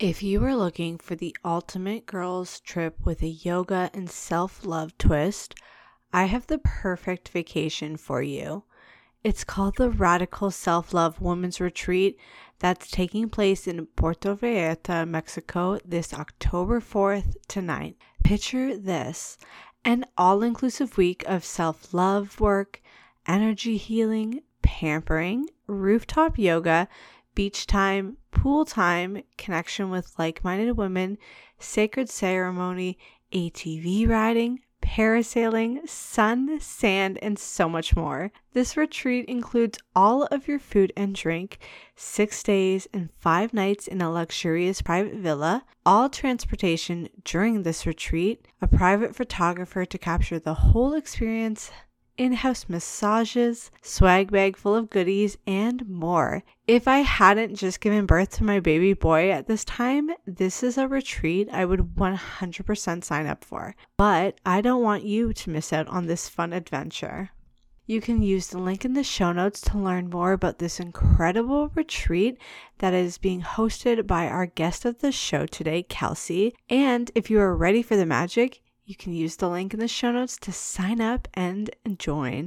If you are looking for the ultimate girls trip with a yoga and self-love twist, I have the perfect vacation for you. It's called the Radical Self-Love Women's Retreat that's taking place in Puerto Vallarta, Mexico this October 4th to 9th. Picture this, an all-inclusive week of self-love work, energy healing, pampering, rooftop yoga, beach time, pool time, connection with like-minded women, sacred ceremony, ATV riding, parasailing, sun, sand, and so much more. This retreat includes all of your food and drink, 6 days and 5 nights in a luxurious private villa, all transportation during this retreat, a private photographer to capture the whole experience, in-house massages, swag bag full of goodies, and more. If I hadn't just given birth to my baby boy at this time, this is a retreat I would 100% sign up for. But I don't want you to miss out on this fun adventure. You can use the link in the show notes to learn more about this incredible retreat that is being hosted by our guest of the show today, Kelsey. And if you are ready for the magic, you can use the link in the show notes to sign up and join.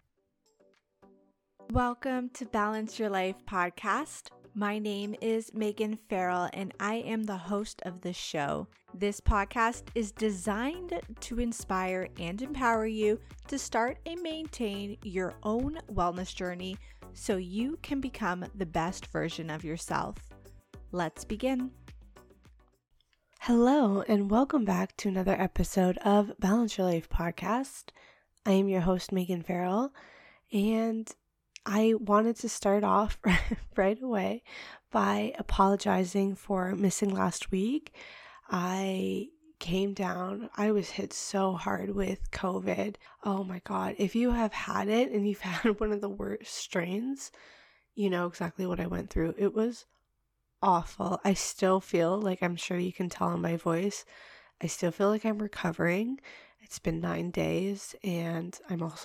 Welcome to Balance Your Life podcast. My name is Megan Farrell and I am the host of the show. This podcast is designed to inspire and empower you to start and maintain your own wellness journey so you can become the best version of yourself. Let's begin. Hello, and welcome back to another episode of Balance Your Life podcast. I am your host, Megan Farrell, and I wanted to start off right away by apologizing for missing last week. I was hit so hard with COVID. Oh my God. If you have had it and you've had one of the worst strains, you know exactly what I went through. It was awful. I still feel like, I'm sure you can tell in my voice, I still feel like I'm recovering. It's been 9 days and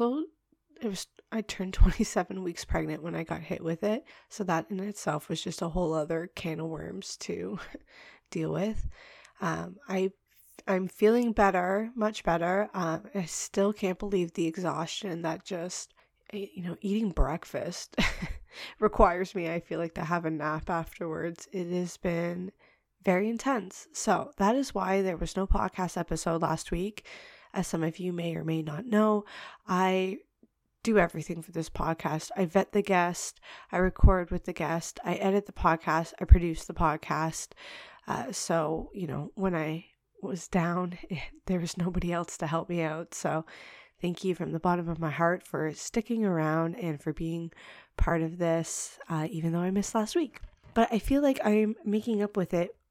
I turned 27 weeks pregnant when I got hit with it. So that in itself was just a whole other can of worms to deal with. I'm feeling better, much better. I still can't believe the exhaustion that just, eating breakfast requires me, I feel like, to have a nap afterwards. It has been very intense. So that is why there was no podcast episode last week. As some of you may or may not know, I do everything for this podcast. I vet the guest, I record with the guest, I edit the podcast, I produce the podcast. So, when I was down, there was nobody else to help me out. So thank you from the bottom of my heart for sticking around and for being part of this, even though I missed last week. But I feel like I'm making up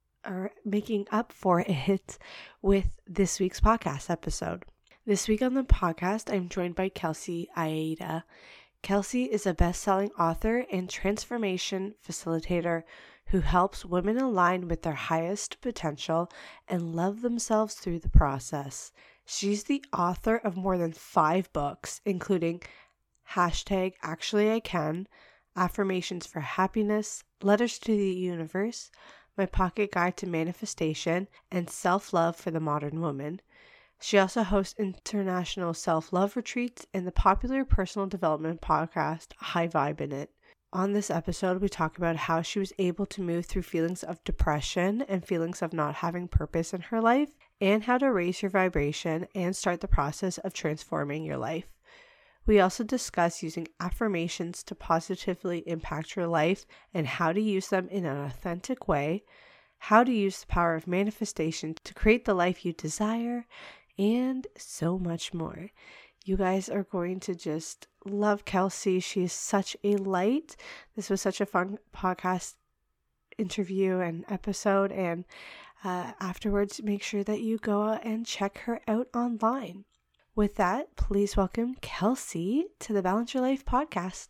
for it with this week's podcast episode. This week on the podcast, I'm joined by Kelsey Aida. Kelsey is a best-selling author and transformation facilitator who helps women align with their highest potential and love themselves through the process. She's the author of more than 5 books, including #Actually I Can, Affirmations for Happiness, Letters to the Universe, My Pocket Guide to Manifestation, and Self-Love for the Modern Woman. She also hosts international self-love retreats and the popular personal development podcast, High Vibe in It. On this episode, we talk about how she was able to move through feelings of depression and feelings of not having purpose in her life, and how to raise your vibration and start the process of transforming your life. We also discuss using affirmations to positively impact your life and how to use them in an authentic way, how to use the power of manifestation to create the life you desire, and so much more. You guys are going to just love Kelsey. She is such a light. This was such a fun podcast interview and episode, and afterwards, make sure that you go and check her out online. With that, please welcome Kelsey to the Balance Your Life podcast.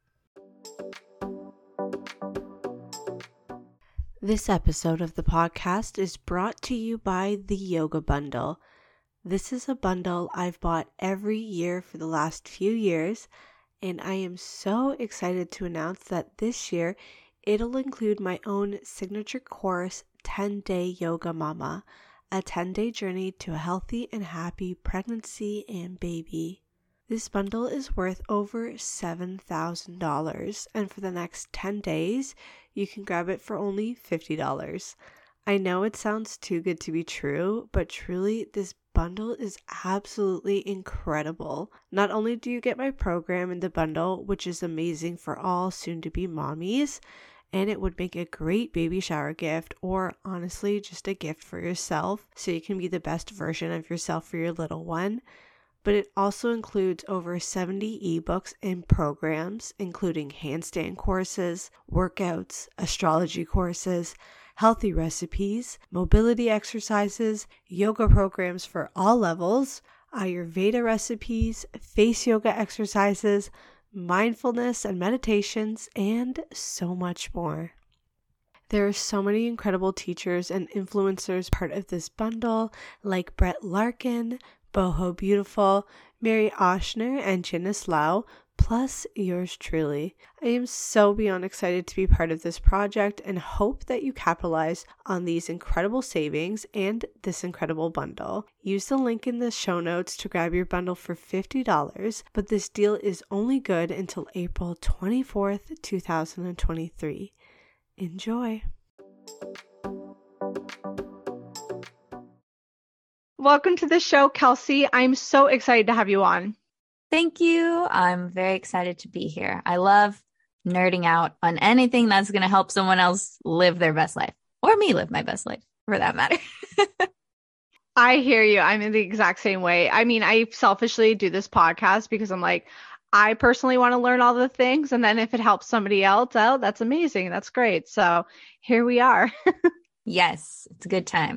This episode of the podcast is brought to you by the Yoga Bundle. This is a bundle I've bought every year for the last few years, and I am so excited to announce that this year It'll include my own signature course, 10-Day Yoga Mama, a 10-day journey to a healthy and happy pregnancy and baby. This bundle is worth over $7,000, and for the next 10 days, you can grab it for only $50. I know it sounds too good to be true, but truly, this bundle is absolutely incredible. Not only do you get my program in the bundle, which is amazing for all soon-to-be mommies, and it would make a great baby shower gift, or honestly, just a gift for yourself, so you can be the best version of yourself for your little one. But it also includes over 70 ebooks and programs, including handstand courses, workouts, astrology courses, healthy recipes, mobility exercises, yoga programs for all levels, Ayurveda recipes, face yoga exercises, mindfulness and meditations, and so much more. There are so many incredible teachers and influencers part of this bundle, like Brett Larkin, Boho Beautiful, Mary Oshner, and Janice Lau, plus yours truly. I am so beyond excited to be part of this project and hope that you capitalize on these incredible savings and this incredible bundle. Use the link in the show notes to grab your bundle for $50, but this deal is only good until April 24th, 2023. Enjoy! Welcome to the show, Kelsey. I'm so excited to have you on. Thank you. I'm very excited to be here. I love nerding out on anything that's going to help someone else live their best life, or me live my best life, for that matter. I hear you. I'm in the exact same way. I mean, I selfishly do this podcast because I'm like, I personally want to learn all the things. And then if it helps somebody else, oh, that's amazing. That's great. So here we are. Yes, it's a good time.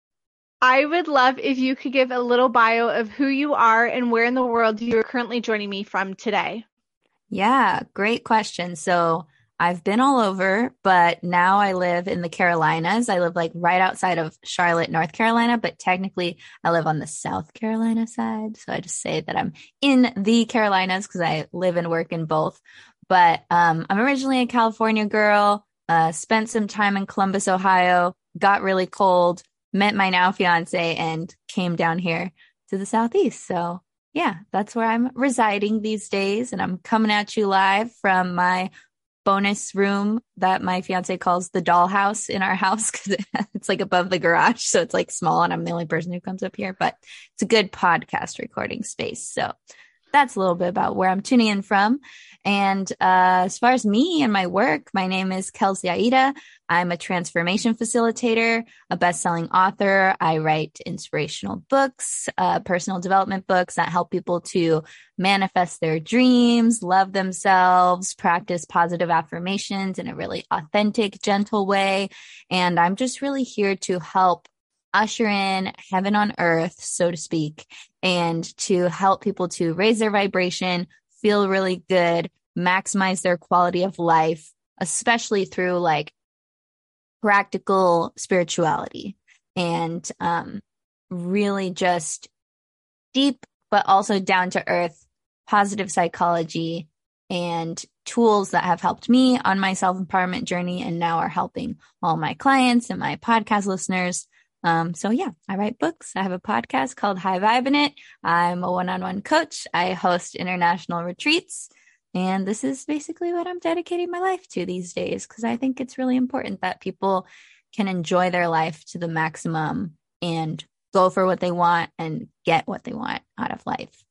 I would love if you could give a little bio of who you are and where in the world you're currently joining me from today. Yeah, great question. So I've been all over, but now I live in the Carolinas. I live like right outside of Charlotte, North Carolina, but technically I live on the South Carolina side. So I just say that I'm in the Carolinas because I live and work in both. But I'm originally a California girl, spent some time in Columbus, Ohio, got really cold, met my now fiance, and came down here to the Southeast. So yeah, that's where I'm residing these days. And I'm coming at you live from my bonus room that my fiance calls the dollhouse in our house because it's like above the garage. So it's like small and I'm the only person who comes up here, but it's a good podcast recording space. So that's a little bit about where I'm tuning in from. And as far as me and my work, my name is Kelsey Aida. I'm a transformation facilitator, a best-selling author. I write inspirational books, personal development books that help people to manifest their dreams, love themselves, practice positive affirmations in a really authentic, gentle way. And I'm just really here to help usher in heaven on earth, so to speak, and to help people to raise their vibration, feel really good, maximize their quality of life, especially through like practical spirituality and really just deep, but also down to earth, positive psychology and tools that have helped me on my self-empowerment journey and now are helping all my clients and my podcast listeners. So yeah, I write books. I have a podcast called High Vibe in It. I'm a one-on-one coach. I host international retreats. And this is basically what I'm dedicating my life to these days, because I think it's really important that people can enjoy their life to the maximum and go for what they want and get what they want out of life.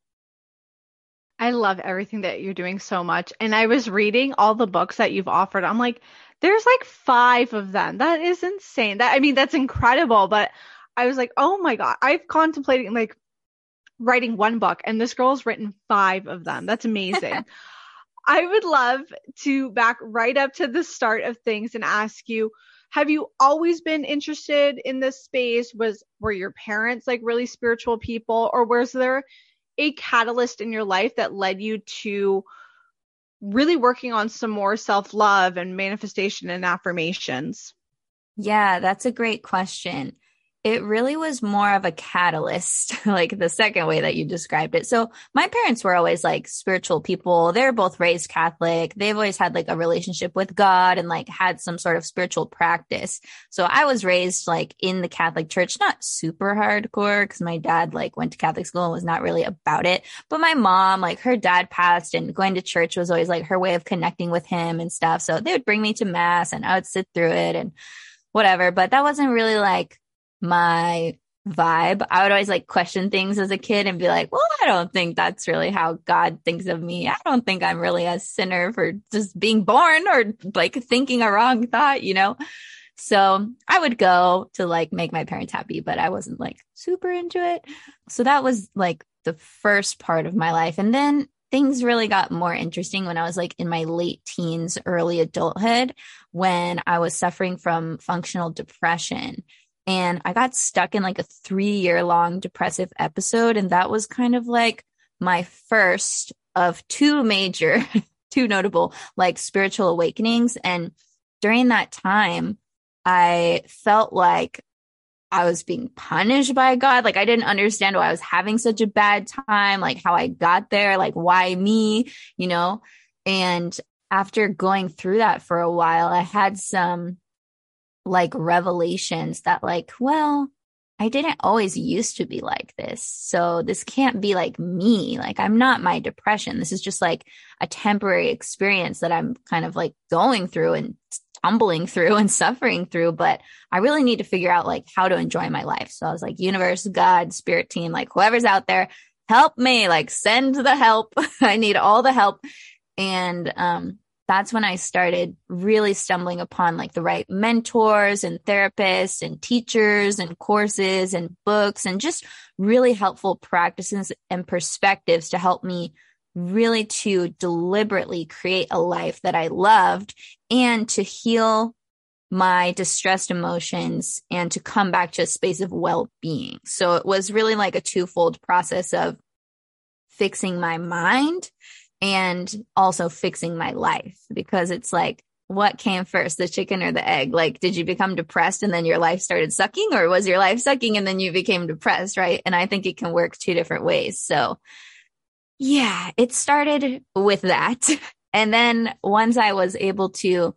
I love everything that you're doing so much. And I was reading all the books that you've offered. I'm like, there's like 5 of them. That is insane. That's incredible. But I was like, oh my God, I've contemplated like writing one book and this girl's written 5 of them. That's amazing. I would love to back right up to the start of things and ask you, have you always been interested in this space? Were your parents like really spiritual people, or was there a catalyst in your life that led you to really working on some more self-love and manifestation and affirmations? Yeah, that's a great question. It really was more of a catalyst, like the second way that you described it. So my parents were always like spiritual people. They're both raised Catholic. They've always had like a relationship with God and like had some sort of spiritual practice. So I was raised like in the Catholic Church, not super hardcore because my dad like went to Catholic school and was not really about it. But my mom, like her dad passed and going to church was always like her way of connecting with him and stuff. So they would bring me to mass and I would sit through it and whatever. But that wasn't really like my vibe. I would always like question things as a kid and be like, well, I don't think that's really how God thinks of me. I don't think I'm really a sinner for just being born or like thinking a wrong thought, you know? So I would go to like make my parents happy, but I wasn't like super into it. So that was like the first part of my life. And then things really got more interesting when I was like in my late teens, early adulthood, when I was suffering from functional depression. And I got stuck in like a 3-year long depressive episode. And that was kind of like my first of two major, two notable like spiritual awakenings. And during that time, I felt like I was being punished by God. Like I didn't understand why I was having such a bad time, like how I got there, like why me, you know? And after going through that for a while, I had some like revelations that like, well, I didn't always used to be like this. So this can't be like me. Like I'm not my depression. This is just like a temporary experience that I'm kind of like going through and tumbling through and suffering through, but I really need to figure out like how to enjoy my life. So I was like, universe, God, spirit team, like whoever's out there, help me, like send the help. I need all the help. And, that's when I started really stumbling upon like the right mentors and therapists and teachers and courses and books and just really helpful practices and perspectives to help me really to deliberately create a life that I loved and to heal my distressed emotions and to come back to a space of well-being. So it was really like a twofold process of fixing my mind and also fixing my life, because it's like, what came first, the chicken or the egg? Like, did you become depressed and then your life started sucking, or was your life sucking and then you became depressed? Right. And I think it can work two different ways. So yeah, it started with that. And then once I was able to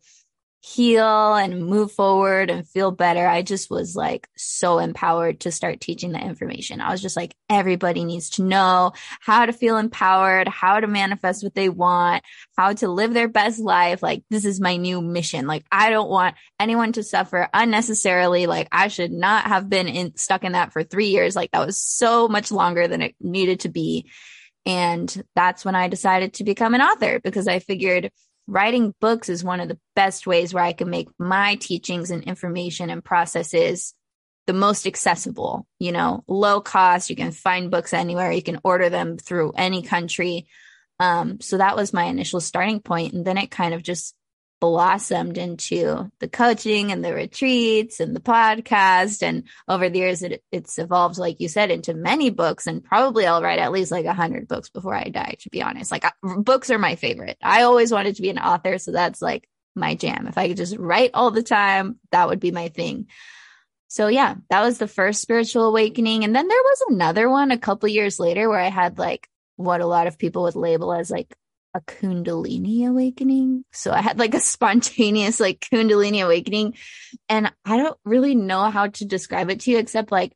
heal and move forward and feel better, I just was like so empowered to start teaching the information. I was just like, everybody needs to know how to feel empowered, how to manifest what they want, how to live their best life. Like, this is my new mission. Like, I don't want anyone to suffer unnecessarily. Like, I should not have been stuck in that for 3 years. Like, that was so much longer than it needed to be. And that's when I decided to become an author, because I figured writing books is one of the best ways where I can make my teachings and information and processes the most accessible, you know, low cost. You can find books anywhere. You can order them through any country. So that was my initial starting point. And then it kind of just blossomed into the coaching and the retreats and the podcast. And over the years, it's evolved, like you said, into many books. And probably I'll write at least like 100 books before I die, to be honest. Like books are my favorite. I always wanted to be an author. So that's like my jam. If I could just write all the time, that would be my thing. So yeah, that was the first spiritual awakening. And then there was another one a couple years later where I had like what a lot of people would label as like a Kundalini awakening. So I had like a spontaneous like Kundalini awakening, and I don't really know how to describe it to you, except like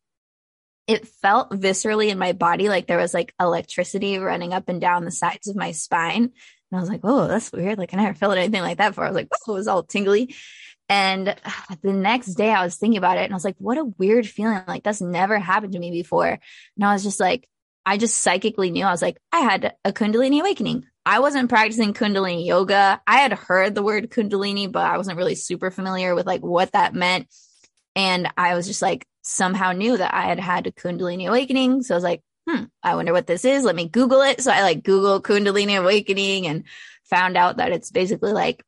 it felt viscerally in my body. Like there was like electricity running up and down the sides of my spine. And I was like, oh, that's weird. Like I never felt anything like that before. I was like, oh, it was all tingly. And the next day I was thinking about it and I was like, what a weird feeling. Like that's never happened to me before. And I was just like, I just psychically knew. I was like, I had a Kundalini awakening. I wasn't practicing Kundalini yoga. I had heard the word Kundalini, but I wasn't really super familiar with like what that meant. And I was just like, somehow knew that I had had a Kundalini awakening. So I was like, I wonder what this is. Let me Google it. So I like Google Kundalini awakening and found out that it's basically like,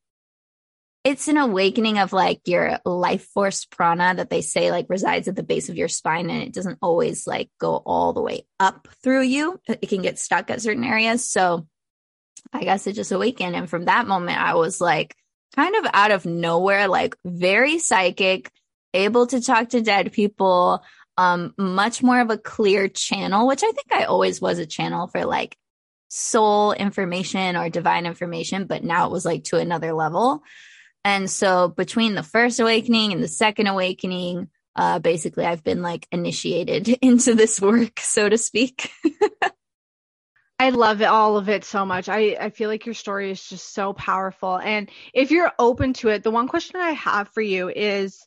it's an awakening of like your life force prana that they say like resides at the base of your spine, and it doesn't always like go all the way up through you. It can get stuck at certain areas. So I guess it just awakened. And from that moment, I was like kind of out of nowhere, like very psychic, able to talk to dead people, much more of a clear channel, which I think I always was a channel for like soul information or divine information, but now it was like to another level. And so between the first awakening and the second awakening, basically I've been like initiated into this work, so to speak. I love it, all of it so much. I feel like your story is just so powerful. And if you're open to it, the one question I have for you is,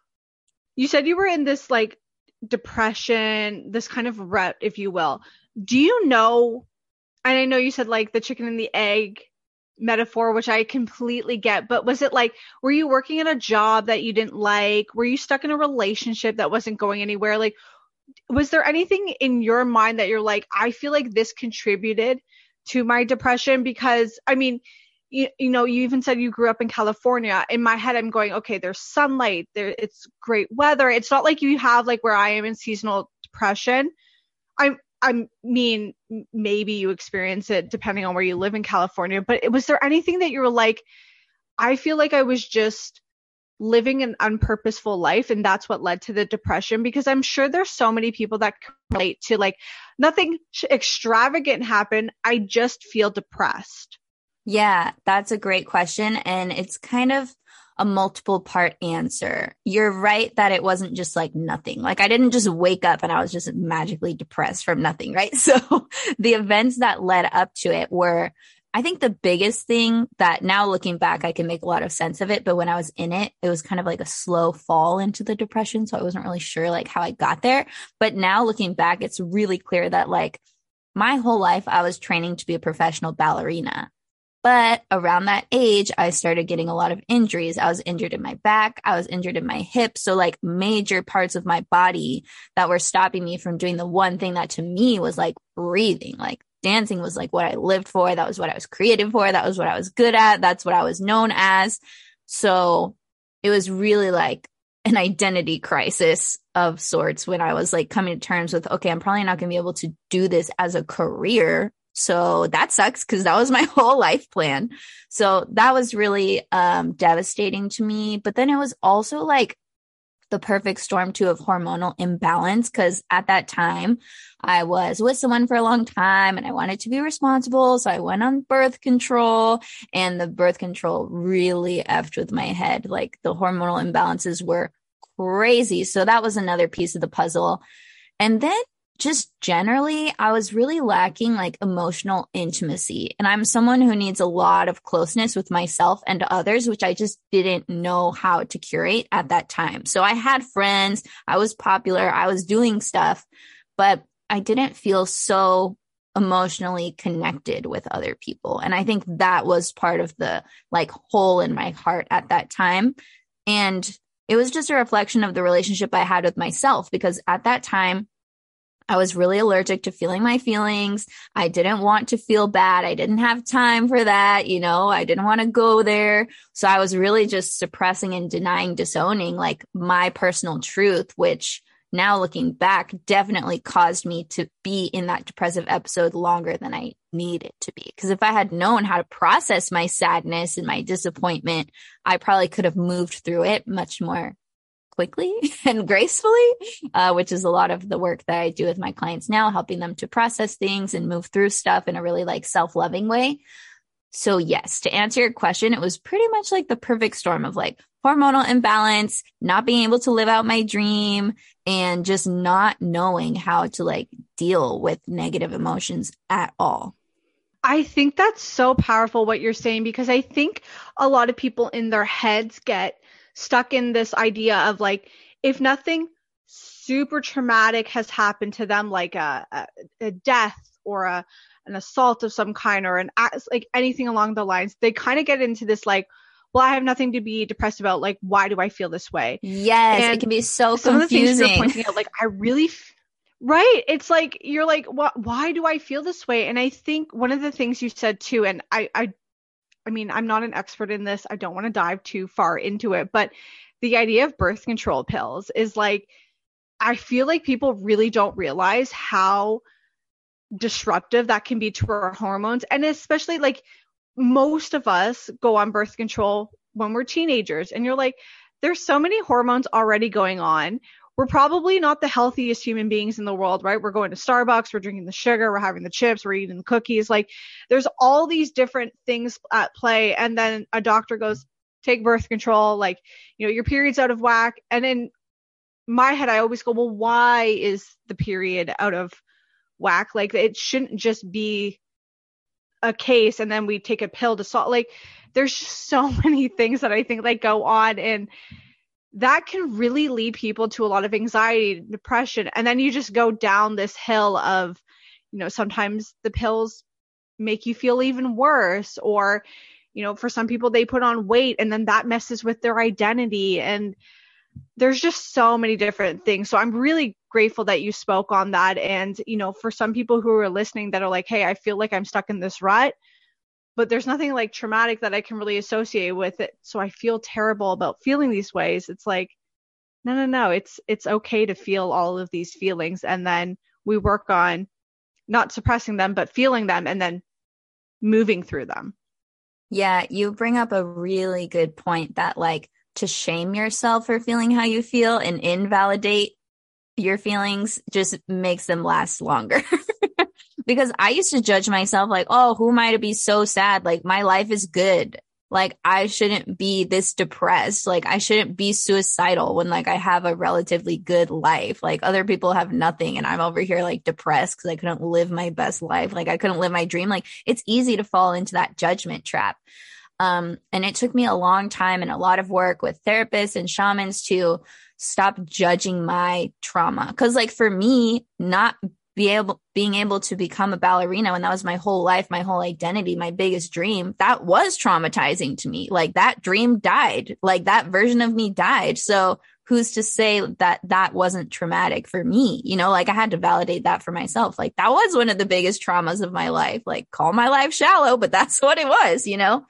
you said you were in this like depression, this kind of rut, if you will. Do you know, and I know you said like the chicken and the egg metaphor, which I completely get, but was it like, were you working at a job that you didn't like? Were you stuck in a relationship that wasn't going anywhere? Like, was there anything in your mind that you're like, I feel like this contributed to my depression? Because I mean, you know, you even said you grew up in California. In my head, I'm going, okay, there's sunlight, it's great weather. It's not like you have like where I am in seasonal depression. I mean, maybe you experience it depending on where you live in California, but was there anything that you were like, I feel like I was just living an unpurposeful life and that's what led to the depression? Because I'm sure there's so many people that can relate to like, nothing extravagant happened, I just feel depressed. Yeah, that's a great question. And it's kind of a multiple part answer. You're right that it wasn't just like nothing. Like I didn't just wake up and I was just magically depressed from nothing, right? So the events that led up to it were, I think the biggest thing that now looking back, I can make a lot of sense of it. But when I was in it, it was kind of like a slow fall into the depression. So I wasn't really sure like how I got there. But now looking back, it's really clear that like my whole life, I was training to be a professional ballerina. But around that age, I started getting a lot of injuries. I was injured in my back. I was injured in my hips. So like major parts of my body that were stopping me from doing the one thing that to me was like breathing. Like dancing was like what I lived for. That was what I was created for. That was what I was good at. That's what I was known as. So it was really like an identity crisis of sorts when I was like coming to terms with, okay, I'm probably not going to be able to do this as a career. So that sucks because that was my whole life plan. So that was really devastating to me. But then it was also like the perfect storm too of hormonal imbalance, because at that time I was with someone for a long time and I wanted to be responsible. So I went on birth control, and the birth control really effed with my head. Like the hormonal imbalances were crazy. So that was another piece of the puzzle. And then just generally, I was really lacking like emotional intimacy. And I'm someone who needs a lot of closeness with myself and others, which I just didn't know how to curate at that time. So I had friends, I was popular, I was doing stuff, but I didn't feel so emotionally connected with other people. And I think that was part of the like hole in my heart at that time. And it was just a reflection of the relationship I had with myself, because at that time, I was really allergic to feeling my feelings. I didn't want to feel bad. I didn't have time for that. You know, I didn't want to go there. So I was really just suppressing and denying, disowning like my personal truth, which now looking back definitely caused me to be in that depressive episode longer than I needed to be. Because if I had known how to process my sadness and my disappointment, I probably could have moved through it much more quickly and gracefully, which is a lot of the work that I do with my clients now, helping them to process things and move through stuff in a really like self-loving way. So yes, to answer your question, it was pretty much like the perfect storm of like hormonal imbalance, not being able to live out my dream, and just not knowing how to like deal with negative emotions at all. I think that's so powerful what you're saying, because I think a lot of people in their heads get stuck in this idea of like, if nothing super traumatic has happened to them, like a death or an assault of some kind, or like anything along the lines, they kind of get into this like, well, I have nothing to be depressed about. Like, why do I feel this way? Yes, and it can be so confusing. Some of the things you're pointing out, like, I really, right? It's like, you're like, why do I feel this way? And I think one of the things you said too, and I mean, I'm not an expert in this. I don't want to dive too far into it, but the idea of birth control pills is like, I feel like people really don't realize how disruptive that can be to our hormones. And especially like most of us go on birth control when we're teenagers, and you're like, there's so many hormones already going on. We're probably not the healthiest human beings in the world, right? We're going to Starbucks, we're drinking the sugar, we're having the chips, we're eating the cookies. Like there's all these different things at play. And then a doctor goes, take birth control, like, your period's out of whack. And in my head, I always go, well, why is the period out of whack? Like it shouldn't just be a case and then we take a pill to solve. Like there's just so many things that I think like go on, and that can really lead people to a lot of anxiety, depression. And then you just go down this hill of, sometimes the pills make you feel even worse, or, for some people they put on weight and then that messes with their identity. And there's just so many different things. So I'm really grateful that you spoke on that. And, for some people who are listening that are like, hey, I feel like I'm stuck in this rut, but there's nothing like traumatic that I can really associate with it. So I feel terrible about feeling these ways. It's like, no. It's okay to feel all of these feelings. And then we work on not suppressing them, but feeling them and then moving through them. Yeah, you bring up a really good point that like to shame yourself for feeling how you feel and invalidate your feelings just makes them last longer. Because I used to judge myself like, oh, who am I to be so sad? Like my life is good. Like I shouldn't be this depressed. Like I shouldn't be suicidal when like I have a relatively good life. Like other people have nothing and I'm over here like depressed because I couldn't live my best life. Like I couldn't live my dream. Like it's easy to fall into that judgment trap. And it took me a long time and a lot of work with therapists and shamans to stop judging my trauma. Cause like for me, not being able to become a ballerina when that was my whole life, my whole identity, my biggest dream, that was traumatizing to me. Like that dream died, like that version of me died. So who's to say that that wasn't traumatic for me? Like I had to validate that for myself. Like that was one of the biggest traumas of my life. Like call my life shallow, but that's what it was,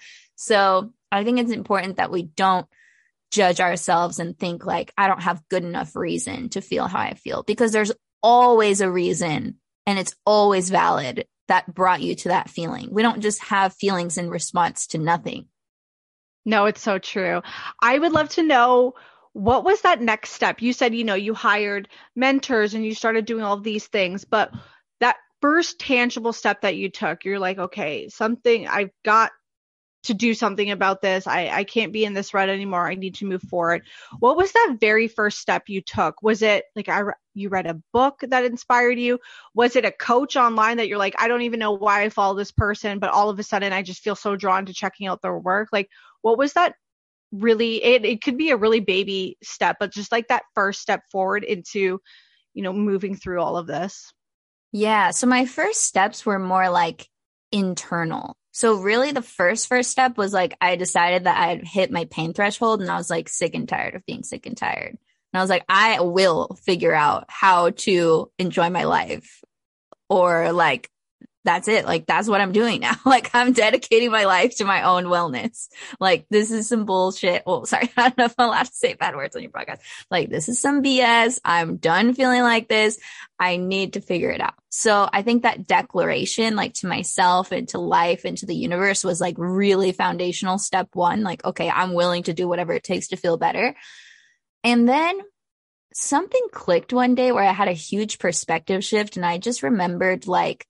So I think it's important that we don't judge ourselves and think like, I don't have good enough reason to feel how I feel, because there's always a reason and it's always valid that brought you to that feeling. We don't just have feelings in response to nothing. No, it's so true. I would love to know, what was that next step? You said, you hired mentors and you started doing all of these things, but that first tangible step that you took, you're like, okay, I've got to do something about this. I can't be in this rut anymore. I need to move forward. What was that very first step you took? Was it like you read a book that inspired you? Was it a coach online that you're like, I don't even know why I follow this person, but all of a sudden I just feel so drawn to checking out their work? Like, what was that really? It could be a really baby step, but just like that first step forward into, moving through all of this. Yeah. So my first steps were more like internal. So really the first step was like, I decided that I had hit my pain threshold and I was like sick and tired of being sick and tired. And I was like, I will figure out how to enjoy my life, or like, that's it. Like, that's what I'm doing now. Like, I'm dedicating my life to my own wellness. Like, this is some bullshit. Oh, sorry. I don't know if I'm allowed to say bad words on your podcast. Like, this is some BS. I'm done feeling like this. I need to figure it out. So I think that declaration, like to myself and to life and to the universe, was like really foundational. Step one, like, okay, I'm willing to do whatever it takes to feel better. And then something clicked one day where I had a huge perspective shift. And I just remembered, like,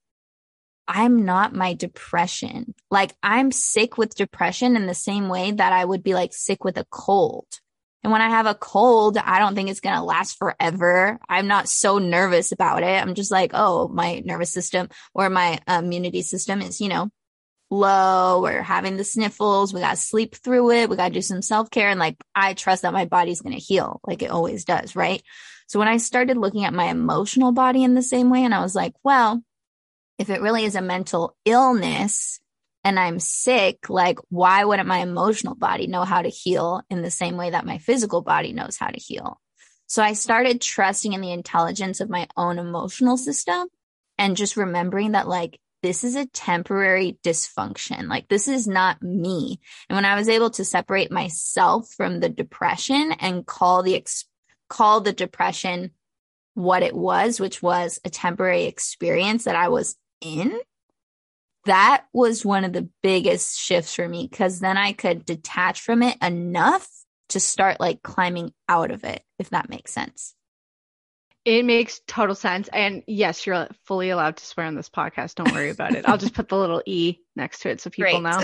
I'm not my depression. Like, I'm sick with depression in the same way that I would be like sick with a cold. And when I have a cold, I don't think it's going to last forever. I'm not so nervous about it. I'm just like, oh, my nervous system or my immunity system is, low, or having the sniffles. We got to sleep through it. We got to do some self-care. And like, I trust that my body's going to heal like it always does. Right. So when I started looking at my emotional body in the same way, and I was like, well, if it really is a mental illness and I'm sick, like, why wouldn't my emotional body know how to heal in the same way that my physical body knows how to heal? So I started trusting in the intelligence of my own emotional system and just remembering that, like, this is a temporary dysfunction. Like, this is not me. And when I was able to separate myself from the depression and call the depression what it was, which was a temporary experience that I was in, that was one of the biggest shifts for me, because then I could detach from it enough to start like climbing out of it, if that makes sense. It makes total sense. And yes, you're fully allowed to swear on this podcast. Don't worry about it. I'll just put the little E next to it so people know.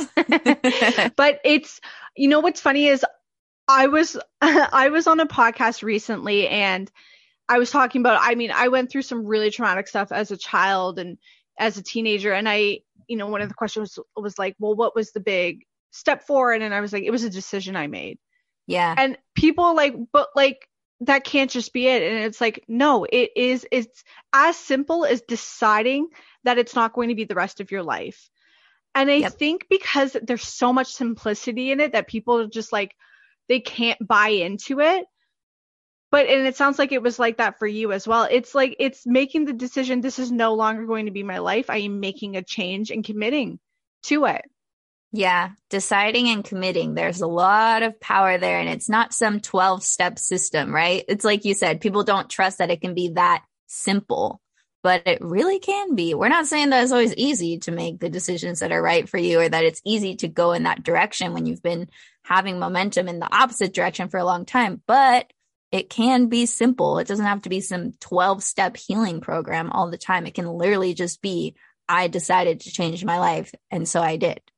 But it's, you know, what's funny is I was on a podcast recently and I was talking about, I mean, I went through some really traumatic stuff as a child and as a teenager. And I, you know, one of the questions was like, well, what was the big step forward? And I was like, it was a decision I made. Yeah. And people like, but like, that can't just be it. And it's like, no, it's as simple as deciding that it's not going to be the rest of your life. And I think because there's so much simplicity in it that people are just like, they can't buy into it. But, and it sounds like it was like that for you as well. It's like, it's making the decision, this is no longer going to be my life. I am making a change and committing to it. Yeah, deciding and committing. There's a lot of power there, and it's not some 12-step system, right? It's like you said, people don't trust that it can be that simple, but it really can be. We're not saying that it's always easy to make the decisions that are right for you or that it's easy to go in that direction when you've been having momentum in the opposite direction for a long time, but it can be simple. It doesn't have to be some 12-step healing program all the time. It can literally just be, I decided to change my life, and so I did.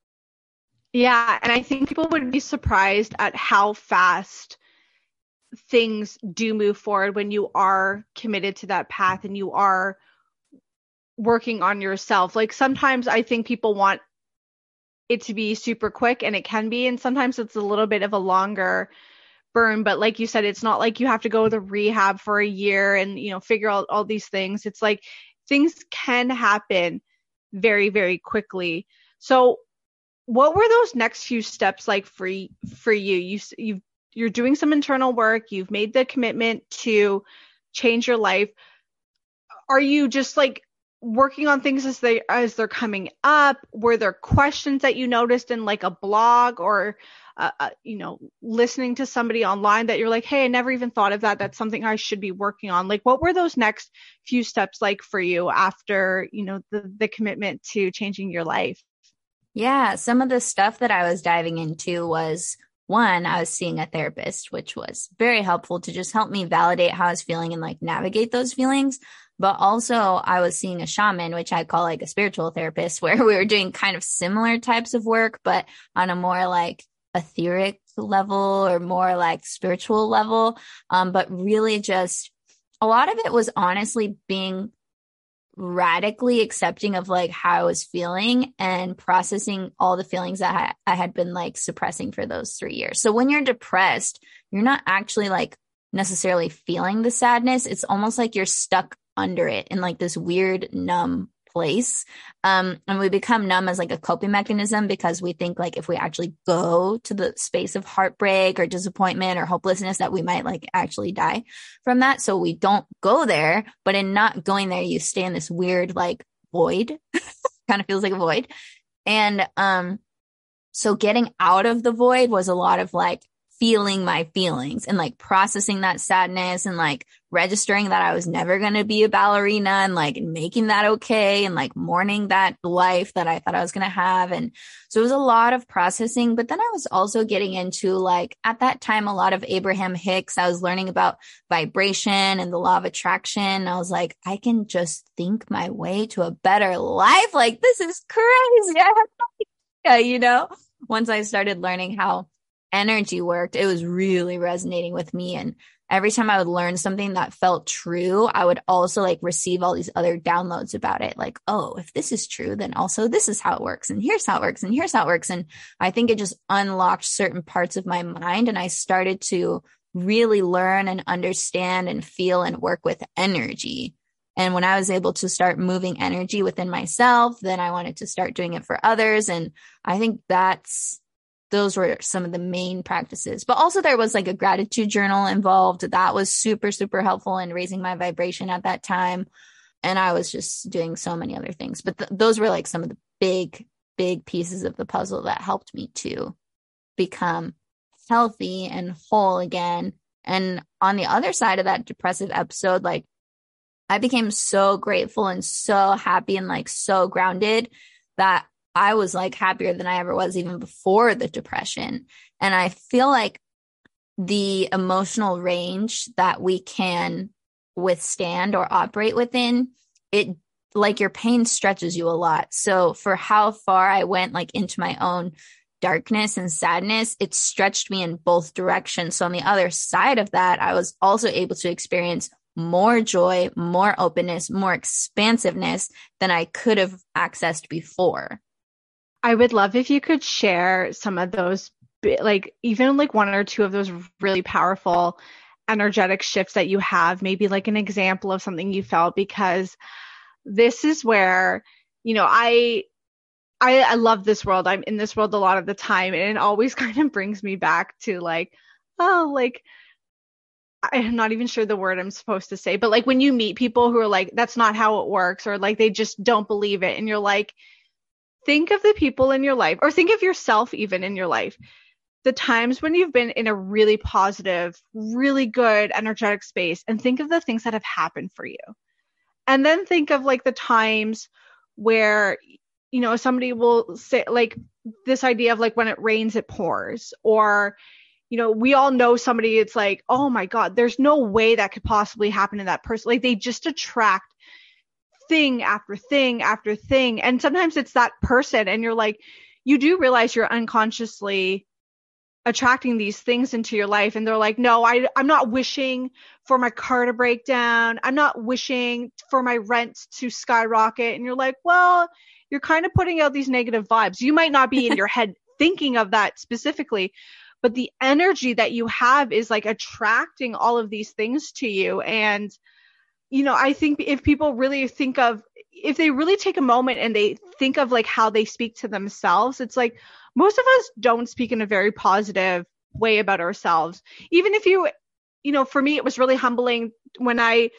Yeah, and I think people would be surprised at how fast things do move forward when you are committed to that path and you are working on yourself. Like sometimes I think people want it to be super quick, and it can be, and sometimes it's a little bit of a longer burn. But like you said, it's not like you have to go to rehab for a year and, you know, figure out all these things. It's like things can happen very, very quickly. So what were those next few steps like for you? You're doing some internal work. You've made the commitment to change your life. Are you just like working on things as they're coming up? Were there questions that you noticed in like a blog or you know, listening to somebody online that you're like, hey, I never even thought of that. That's something I should be working on. Like, what were those next few steps like for you after, you know, the commitment to changing your life? Yeah, some of the stuff that I was diving into was, one, I was seeing a therapist, which was very helpful to just help me validate how I was feeling and like navigate those feelings. But also I was seeing a shaman, which I call like a spiritual therapist, where we were doing kind of similar types of work, but on a more like etheric level or more like spiritual level. But really just a lot of it was honestly being radically accepting of like how I was feeling and processing all the feelings that I had been like suppressing for those 3 years. So when you're depressed, you're not actually like necessarily feeling the sadness. It's almost like you're stuck under it in like this weird numb place. And we become numb as like a coping mechanism because we think like if we actually go to the space of heartbreak or disappointment or hopelessness that we might like actually die from that. So we don't go there, but in not going there, you stay in this weird like void, kind of feels like a void. And so getting out of the void was a lot of like feeling my feelings and like processing that sadness and like registering that I was never going to be a ballerina and like making that okay and like mourning that life that I thought I was going to have. And so it was a lot of processing, but then I was also getting into like at that time, a lot of Abraham Hicks. I was learning about vibration and the law of attraction. I was like, I can just think my way to a better life. Like, this is crazy. I have no idea, you know, once I started learning how energy worked, it was really resonating with me. And every time I would learn something that felt true, I would also like receive all these other downloads about it. Like, oh, if this is true, then also this is how it works. And here's how it works. And here's how it works. And I think it just unlocked certain parts of my mind. And I started to really learn and understand and feel and work with energy. And when I was able to start moving energy within myself, then I wanted to start doing it for others. And I think those were some of the main practices. But also there was like a gratitude journal involved. That was super, super helpful in raising my vibration at that time. And I was just doing so many other things. But those were like some of the big, big pieces of the puzzle that helped me to become healthy and whole again. And on the other side of that depressive episode, like I became so grateful and so happy and like so grounded that I was like happier than I ever was even before the depression. And I feel like the emotional range that we can withstand or operate within, it like your pain stretches you a lot. So for how far I went like into my own darkness and sadness, it stretched me in both directions. So on the other side of that, I was also able to experience more joy, more openness, more expansiveness than I could have accessed before. I would love if you could share some of those, like even like one or two of those really powerful energetic shifts that you have, maybe like an example of something you felt, because this is where, you know, I love this world. I'm in this world a lot of the time, and it always kind of brings me back to like, oh, like, I'm not even sure the word I'm supposed to say, but like when you meet people who are like, that's not how it works, or like they just don't believe it. And you're like, think of the people in your life, or think of yourself even in your life, the times when you've been in a really positive, really good energetic space, and think of the things that have happened for you. And then think of like the times where, you know, somebody will say like this idea of like when it rains, it pours, or, you know, we all know somebody, it's like, oh my God, there's no way that could possibly happen to that person. Like they just attract thing after thing after thing. And sometimes it's that person, and you're like, you do realize you're unconsciously attracting these things into your life. And they're like, no, I'm not wishing for my car to break down. I'm not wishing for my rent to skyrocket. And you're like, well, you're kind of putting out these negative vibes. You might not be in your head thinking of that specifically, but the energy that you have is like attracting all of these things to you. And, you know, I think if people really think of, if they really take a moment and they think of like how they speak to themselves, it's like most of us don't speak in a very positive way about ourselves. Even if you know, for me, it was really humbling when I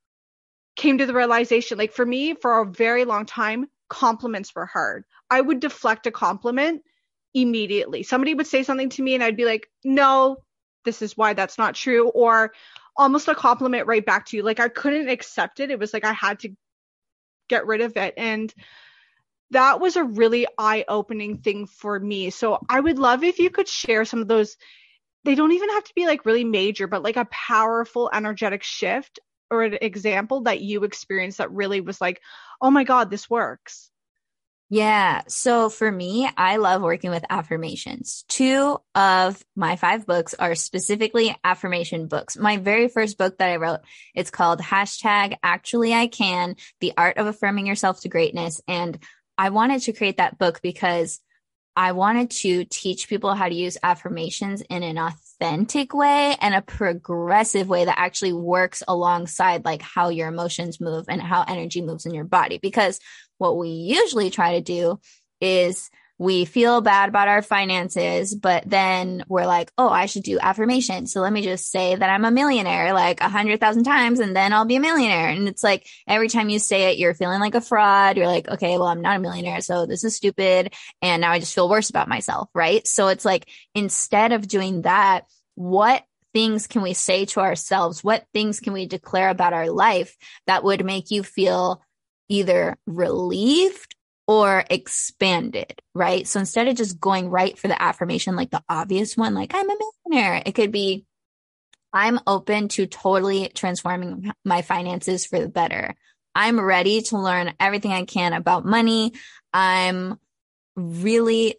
came to the realization, like for me, for a very long time, compliments were hard. I would deflect a compliment immediately. Somebody would say something to me and I'd be like, no, this is why that's not true. Or almost a compliment right back to you. Like I couldn't accept it. It was like I had to get rid of it. And that was a really eye-opening thing for me. So I would love if you could share some of those. They don't even have to be like really major, but like a powerful energetic shift or an example that you experienced that really was like, oh my God, this works. Yeah. So for me, I love working with affirmations. 2 of my 5 books are specifically affirmation books. My very first book that I wrote, it's called #ActuallyICan, The Art of Affirming Yourself to Greatness. And I wanted to create that book because I wanted to teach people how to use affirmations in an authentic way and a progressive way that actually works alongside like how your emotions move and how energy moves in your body. Because what we usually try to do is we feel bad about our finances, but then we're like, oh, I should do affirmations. So let me just say that I'm a millionaire like 100,000 times and then I'll be a millionaire. And it's like every time you say it, you're feeling like a fraud. You're like, okay, well, I'm not a millionaire, so this is stupid. And now I just feel worse about myself, right? So it's like, instead of doing that, what things can we say to ourselves? What things can we declare about our life that would make you feel either relieved or expanded, right? So instead of just going right for the affirmation, like the obvious one, like I'm a millionaire, it could be, I'm open to totally transforming my finances for the better. I'm ready to learn everything I can about money. I'm really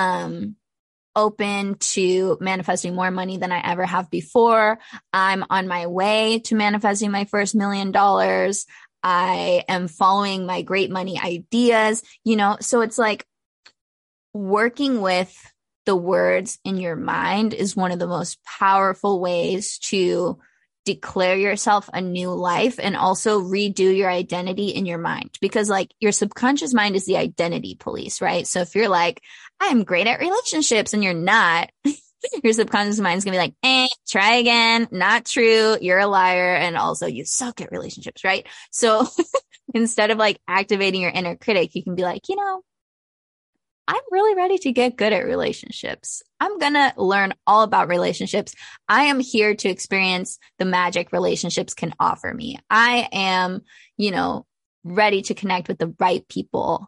open to manifesting more money than I ever have before. I'm on my way to manifesting my first $1 million. I am following my great money ideas, you know? So it's like working with the words in your mind is one of the most powerful ways to declare yourself a new life and also redo your identity in your mind, because like your subconscious mind is the identity police, right? So if you're like, I'm great at relationships and you're not, your subconscious mind is going to be like, try again. Not true. You're a liar. And also you suck at relationships, right? So instead of like activating your inner critic, you can be like, you know, I'm really ready to get good at relationships. I'm going to learn all about relationships. I am here to experience the magic relationships can offer me. I am, you know, ready to connect with the right people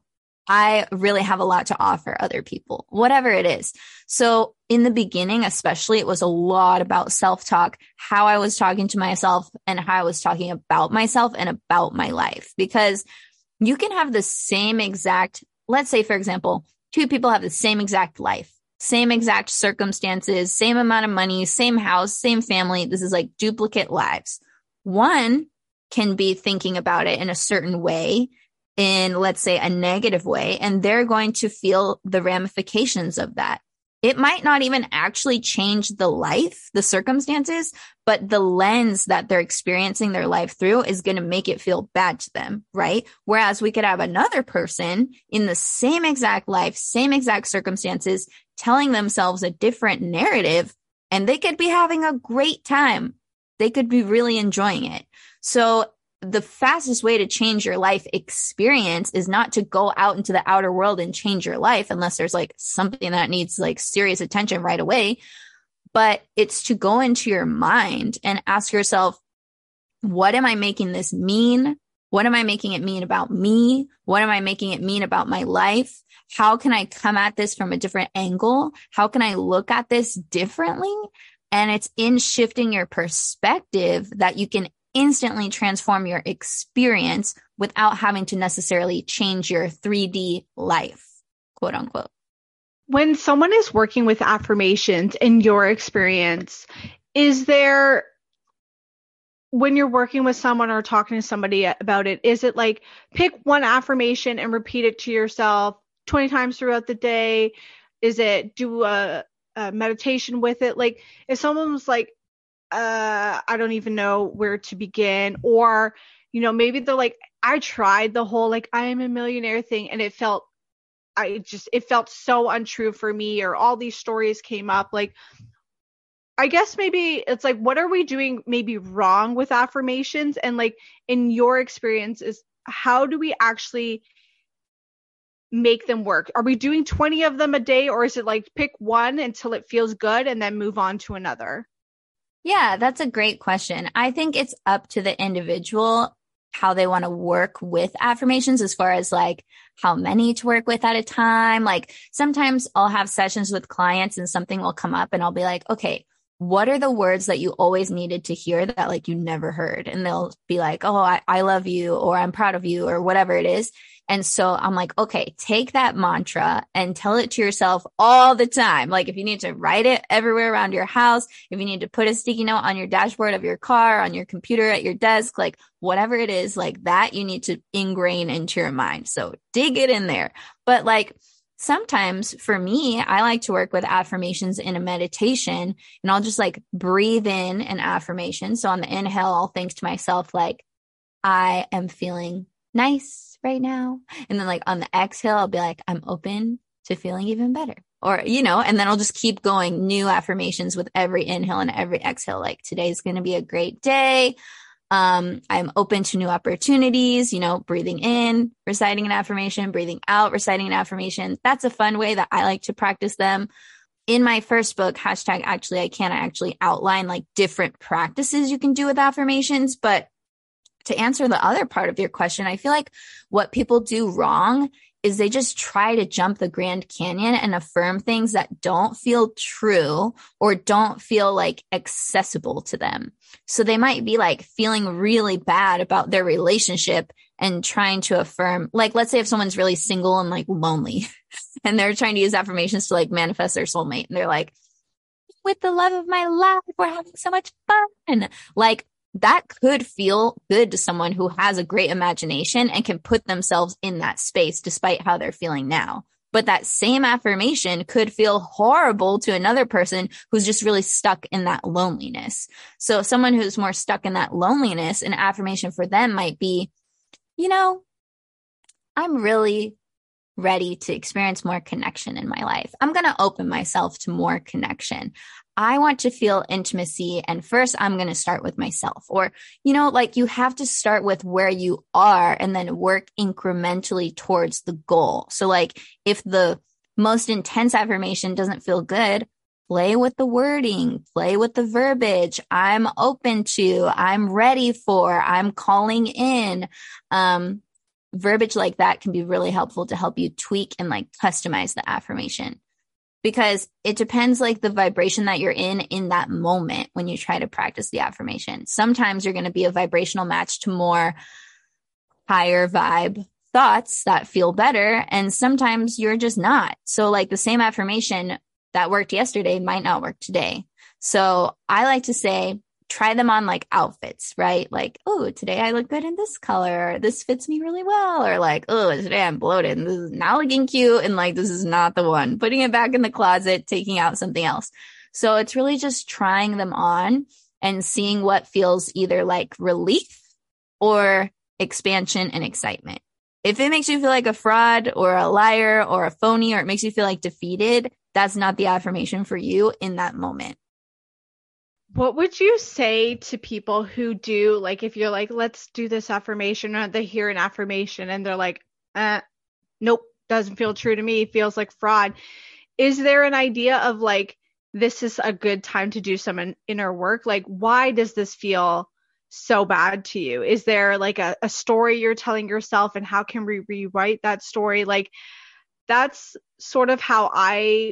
I really have a lot to offer other people, whatever it is. So in the beginning, especially, it was a lot about self-talk, how I was talking to myself and how I was talking about myself and about my life. Because you can have the same exact, let's say, for example, two people have the same exact life, same exact circumstances, same amount of money, same house, same family. This is like duplicate lives. One can be thinking about it in a certain way, in, let's say, a negative way, and they're going to feel the ramifications of that. It might not even actually change the life, the circumstances, but the lens that they're experiencing their life through is going to make it feel bad to them, right? Whereas we could have another person in the same exact life, same exact circumstances, telling themselves a different narrative, and they could be having a great time. They could be really enjoying it. So the fastest way to change your life experience is not to go out into the outer world and change your life, unless there's like something that needs like serious attention right away. But it's to go into your mind and ask yourself, what am I making this mean? What am I making it mean about me? What am I making it mean about my life? How can I come at this from a different angle? How can I look at this differently? And it's in shifting your perspective that you can instantly transform your experience without having to necessarily change your 3D life, quote unquote. When someone is working with affirmations, in your experience, is there, when you're working with someone or talking to somebody about it, is it like pick one affirmation and repeat it to yourself 20 times throughout the day? Is it do a meditation with it? Like if someone was like, I don't even know where to begin, or, you know, maybe they're like, I tried the whole, like, I am a millionaire thing, and it felt so untrue for me, or all these stories came up. Like, I guess maybe it's like, what are we doing maybe wrong with affirmations? And like, in your experience, is how do we actually make them work? Are we doing 20 of them a day, or is it like pick one until it feels good and then move on to another? Yeah, that's a great question. I think it's up to the individual how they want to work with affirmations, as far as like how many to work with at a time. Like sometimes I'll have sessions with clients and something will come up and I'll be like, okay, what are the words that you always needed to hear that like you never heard? And they'll be like, oh, I love you, or I'm proud of you, or whatever it is. And so I'm like, okay, take that mantra and tell it to yourself all the time. Like if you need to write it everywhere around your house, if you need to put a sticky note on your dashboard of your car, on your computer, at your desk, like whatever it is, like that you need to ingrain into your mind. So dig it in there. But like sometimes for me, I like to work with affirmations in a meditation, and I'll just like breathe in an affirmation. So on the inhale, I'll think to myself, like, I am feeling nice right now. And then like on the exhale, I'll be like, I'm open to feeling even better, or, you know, and then I'll just keep going, new affirmations with every inhale and every exhale. Like today's going to be a great day. I'm open to new opportunities, you know, breathing in, reciting an affirmation, breathing out, reciting an affirmation. That's a fun way that I like to practice them. In my first book, hashtag actually, I can't actually outline like different practices you can do with affirmations, but to answer the other part of your question, I feel like what people do wrong is they just try to jump the Grand Canyon and affirm things that don't feel true or don't feel like accessible to them. So they might be like feeling really bad about their relationship and trying to affirm, like, let's say if someone's really single and like lonely and they're trying to use affirmations to like manifest their soulmate, and they're like, with the love of my life, we're having so much fun. Like, that could feel good to someone who has a great imagination and can put themselves in that space despite how they're feeling now. But that same affirmation could feel horrible to another person who's just really stuck in that loneliness. So someone who's more stuck in that loneliness, an affirmation for them might be, you know, I'm really ready to experience more connection in my life. I'm going to open myself to more connection. I want to feel intimacy. And first, I'm going to start with myself. Or, you know, like you have to start with where you are and then work incrementally towards the goal. So like if the most intense affirmation doesn't feel good, play with the wording, play with the verbiage. I'm open to, I'm ready for, I'm calling in. verbiage like that can be really helpful to help you tweak and like customize the affirmation, because it depends like the vibration that you're in that moment when you try to practice the affirmation. Sometimes you're going to be a vibrational match to more higher vibe thoughts that feel better, and sometimes you're just not. So like the same affirmation that worked yesterday might not work today. So I like to say, try them on like outfits, right? Like, oh, today I look good in this color. Or, this fits me really well. Or like, oh, today I'm bloated and this is not looking cute. And like, this is not the one. Putting it back in the closet, taking out something else. So it's really just trying them on and seeing what feels either like relief or expansion and excitement. If it makes you feel like a fraud or a liar or a phony, or it makes you feel like defeated, that's not the affirmation for you in that moment. What would you say to people who do, like, if you're like, let's do this affirmation, or they hear an affirmation and they're like, nope, doesn't feel true to me, feels like fraud. Is there an idea of like, this is a good time to do some inner work? Like, why does this feel so bad to you? Is there like a story you're telling yourself, and how can we rewrite that story? Like, that's sort of how I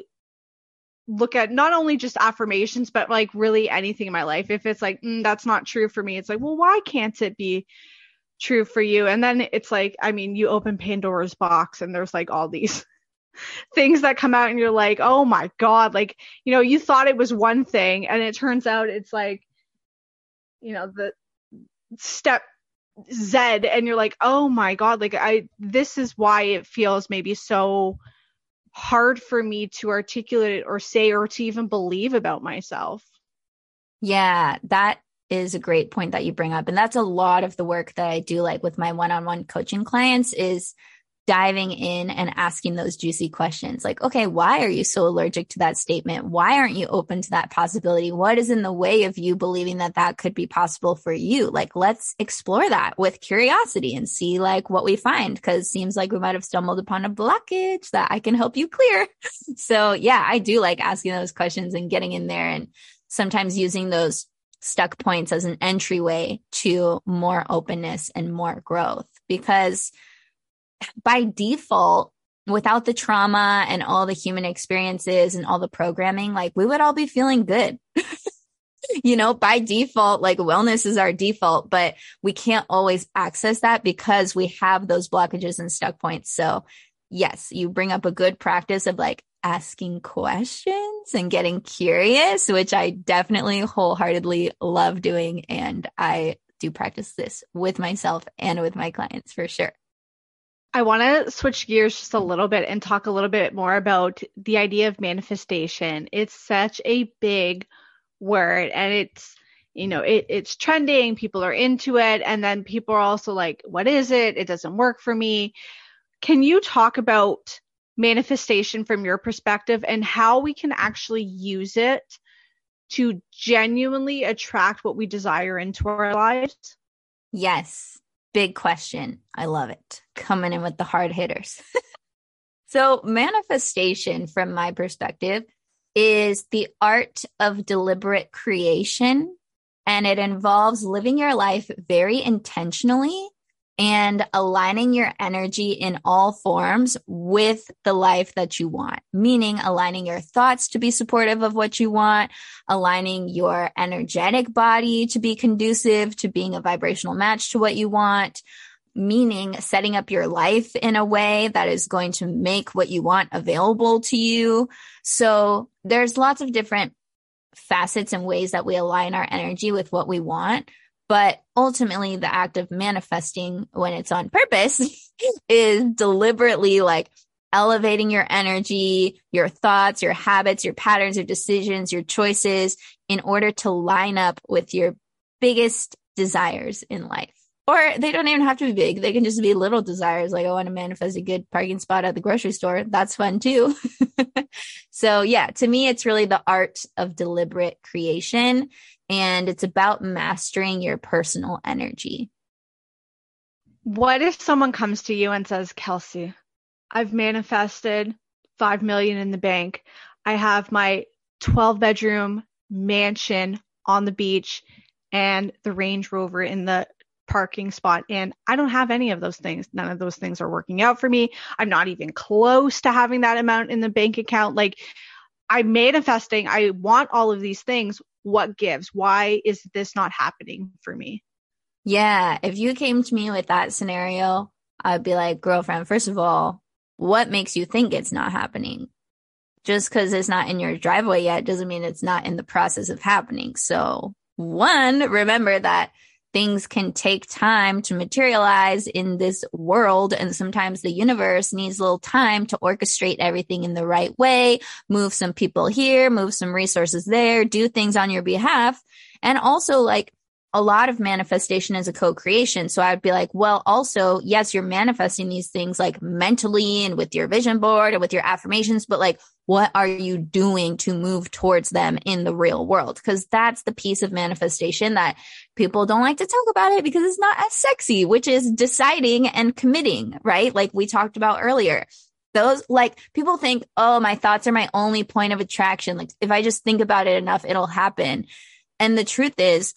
look at not only just affirmations, but like really anything in my life. If it's like, that's not true for me, it's like, well, why can't it be true for you? And then it's like, I mean, you open Pandora's box and there's like all these things that come out and you're like, oh my God, like, you know, you thought it was one thing and it turns out it's like, you know, the step Z, and you're like, oh my God, like this is why it feels maybe so hard for me to articulate it or say or to even believe about myself. Yeah, that is a great point that you bring up. And that's a lot of the work that I do, like with my one-on-one coaching clients, is diving in and asking those juicy questions. Like, okay, why are you so allergic to that statement? Why aren't you open to that possibility? What is in the way of you believing that that could be possible for you? Like, let's explore that with curiosity and see like what we find, because it seems like we might have stumbled upon a blockage that I can help you clear. So yeah, I do like asking those questions and getting in there, and sometimes using those stuck points as an entryway to more openness and more growth, because by default, without the trauma and all the human experiences and all the programming, like we would all be feeling good. You know, by default, like wellness is our default, but we can't always access that because we have those blockages and stuck points. So yes, you bring up a good practice of like asking questions and getting curious, which I definitely wholeheartedly love doing. And I do practice this with myself and with my clients for sure. I want to switch gears just a little bit and talk a little bit more about the idea of manifestation. It's such a big word, and it's, you know, it's trending. People are into it. And then people are also like, what is it? It doesn't work for me. Can you talk about manifestation from your perspective and how we can actually use it to genuinely attract what we desire into our lives? Yes. Big question. I love it. Coming in with the hard hitters. So manifestation, from my perspective, is the art of deliberate creation, and it involves living your life very intentionally and aligning your energy in all forms with the life that you want, meaning aligning your thoughts to be supportive of what you want, aligning your energetic body to be conducive to being a vibrational match to what you want, meaning setting up your life in a way that is going to make what you want available to you. So there's lots of different facets and ways that we align our energy with what we want. But ultimately, the act of manifesting, when it's on purpose, is deliberately like elevating your energy, your thoughts, your habits, your patterns, your decisions, your choices in order to line up with your biggest desires in life. Or they don't even have to be big. They can just be little desires. Like, I want to manifest a good parking spot at the grocery store. That's fun too. So yeah, to me, it's really the art of deliberate creation. And it's about mastering your personal energy. What if someone comes to you and says, Kelsey, I've manifested 5 million in the bank. I have my 12-bedroom mansion on the beach and the Range Rover in the parking spot. And I don't have any of those things. None of those things are working out for me. I'm not even close to having that amount in the bank account. Like, I'm manifesting. I want all of these things. What gives? Why is this not happening for me? Yeah. If you came to me with that scenario, I'd be like, girlfriend, first of all, what makes you think it's not happening? Just because it's not in your driveway yet doesn't mean it's not in the process of happening. So one, remember that things can take time to materialize in this world. And sometimes the universe needs a little time to orchestrate everything in the right way, move some people here, move some resources there, do things on your behalf. And also, like, a lot of manifestation is a co-creation. So I'd be like, well, also, yes, you're manifesting these things like mentally and with your vision board and with your affirmations, but like, what are you doing to move towards them in the real world? Because that's the piece of manifestation that people don't like to talk about it because it's not as sexy, which is deciding and committing, right? Like we talked about earlier. Those, like, people think, oh, my thoughts are my only point of attraction. Like, if I just think about it enough, it'll happen. And the truth is,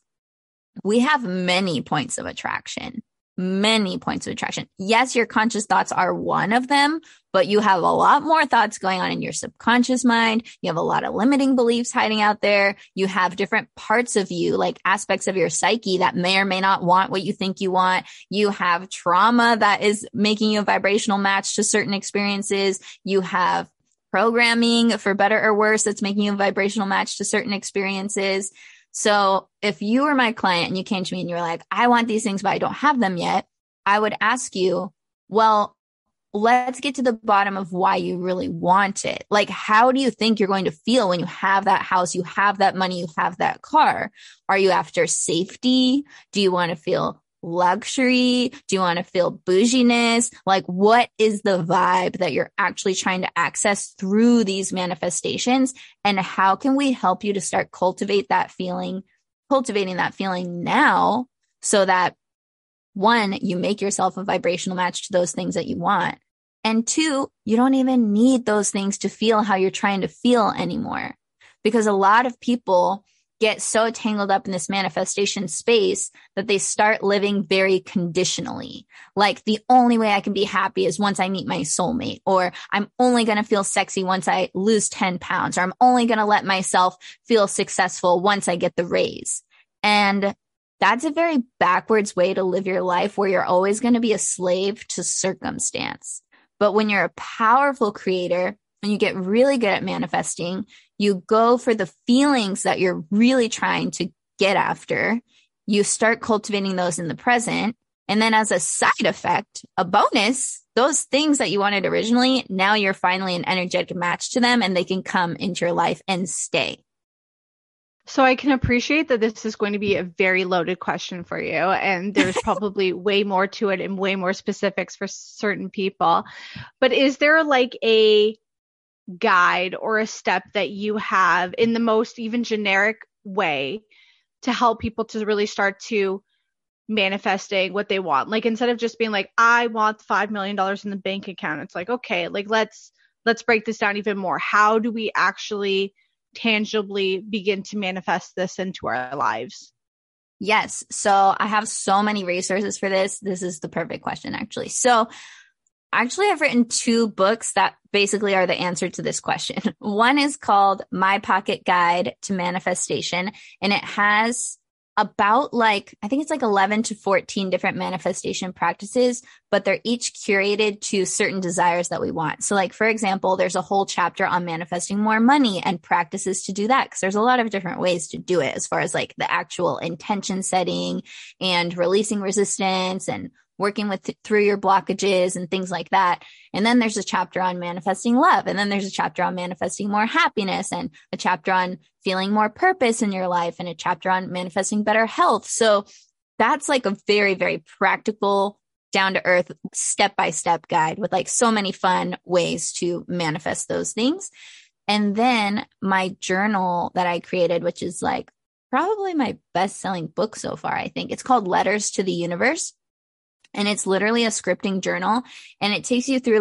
we have many points of attraction, many points of attraction. Yes, your conscious thoughts are one of them, but you have a lot more thoughts going on in your subconscious mind. You have a lot of limiting beliefs hiding out there. You have different parts of you, like aspects of your psyche that may or may not want what you think you want. You have trauma that is making you a vibrational match to certain experiences. You have programming, for better or worse, that's making you a vibrational match to certain experiences. So if you were my client and you came to me and you were like, I want these things, but I don't have them yet, I would ask you, well, let's get to the bottom of why you really want it. Like, how do you think you're going to feel when you have that house, you have that money, you have that car? Are you after safety? Do you want to feel luxury? Do you want to feel bouginess? Like, what is the vibe that you're actually trying to access through these manifestations? And how can we help you to start cultivating that feeling now, so that one, you make yourself a vibrational match to those things that you want. And two, you don't even need those things to feel how you're trying to feel anymore. Because a lot of people get so tangled up in this manifestation space that they start living very conditionally. Like, the only way I can be happy is once I meet my soulmate, or I'm only going to feel sexy once I lose 10 pounds, or I'm only going to let myself feel successful once I get the raise. And that's a very backwards way to live your life, where you're always going to be a slave to circumstance. But when you're a powerful creator and you get really good at manifesting, you go for the feelings that you're really trying to get after. You start cultivating those in the present. And then as a side effect, a bonus, those things that you wanted originally, now you're finally an energetic match to them and they can come into your life and stay. So I can appreciate that this is going to be a very loaded question for you, and there's probably way more to it and way more specifics for certain people. But is there like a guide or a step that you have in the most even generic way to help people to really start to manifesting what they want? Like, instead of just being like, I want $5 million in the bank account, it's like, okay, like let's break this down even more. How do we actually tangibly begin to manifest this into our lives? Yes. So I have so many resources for this. This is the perfect question, actually. So actually, I've written 2 books that basically are the answer to this question. One is called My Pocket Guide to Manifestation, and it has about I think it's 11 to 14 different manifestation practices, but they're each curated to certain desires that we want. So like, for example, there's a whole chapter on manifesting more money and practices to do that, because there's a lot of different ways to do it, as far as like the actual intention setting and releasing resistance and working through your blockages and things like that. And then there's a chapter on manifesting love. And then there's a chapter on manifesting more happiness, and a chapter on feeling more purpose in your life, and a chapter on manifesting better health. So that's like a very, very practical, down to earth, step-by-step guide with like so many fun ways to manifest those things. And then my journal that I created, which is like probably my best-selling book so far, I think. It's called Letters to the Universe. And it's literally a scripting journal, and it takes you through like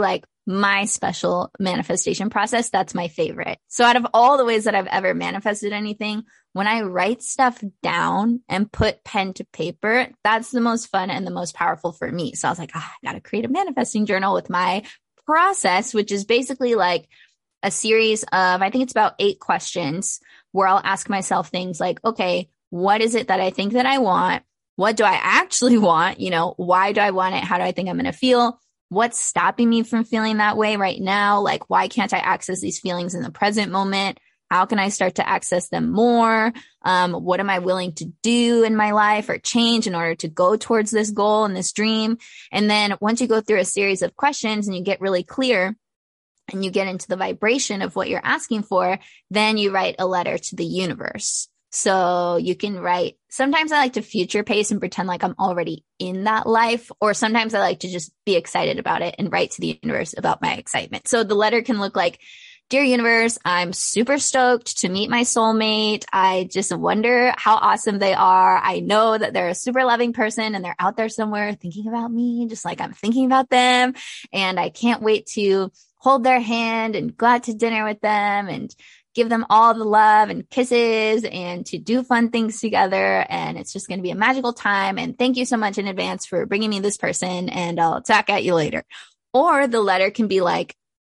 my special manifestation process. That's my favorite. So out of all the ways that I've ever manifested anything, when I write stuff down and put pen to paper, that's the most fun and the most powerful for me. So I was like, I got to create a manifesting journal with my process, which is basically like a series of, I think it's about 8 questions where I'll ask myself things like, okay, what is it that I think that I want? What do I actually want? Why do I want it? How do I think I'm going to feel? What's stopping me from feeling that way right now? Like, why can't I access these feelings in the present moment? How can I start to access them more? What am I willing to do in my life or change in order to go towards this goal and this dream? And then once you go through a series of questions and you get really clear and you get into the vibration of what you're asking for, then you write a letter to the universe. So you can write, sometimes I like to future pace and pretend like I'm already in that life, or sometimes I like to just be excited about it and write to the universe about my excitement. So the letter can look like, Dear universe, I'm super stoked to meet my soulmate. I just wonder how awesome they are. I know that they're a super loving person and they're out there somewhere thinking about me, just like I'm thinking about them. And I can't wait to hold their hand and go out to dinner with them and give them all the love and kisses and to do fun things together. And it's just going to be a magical time. And thank you so much in advance for bringing me this person, and I'll talk at you later. Or the letter can be like,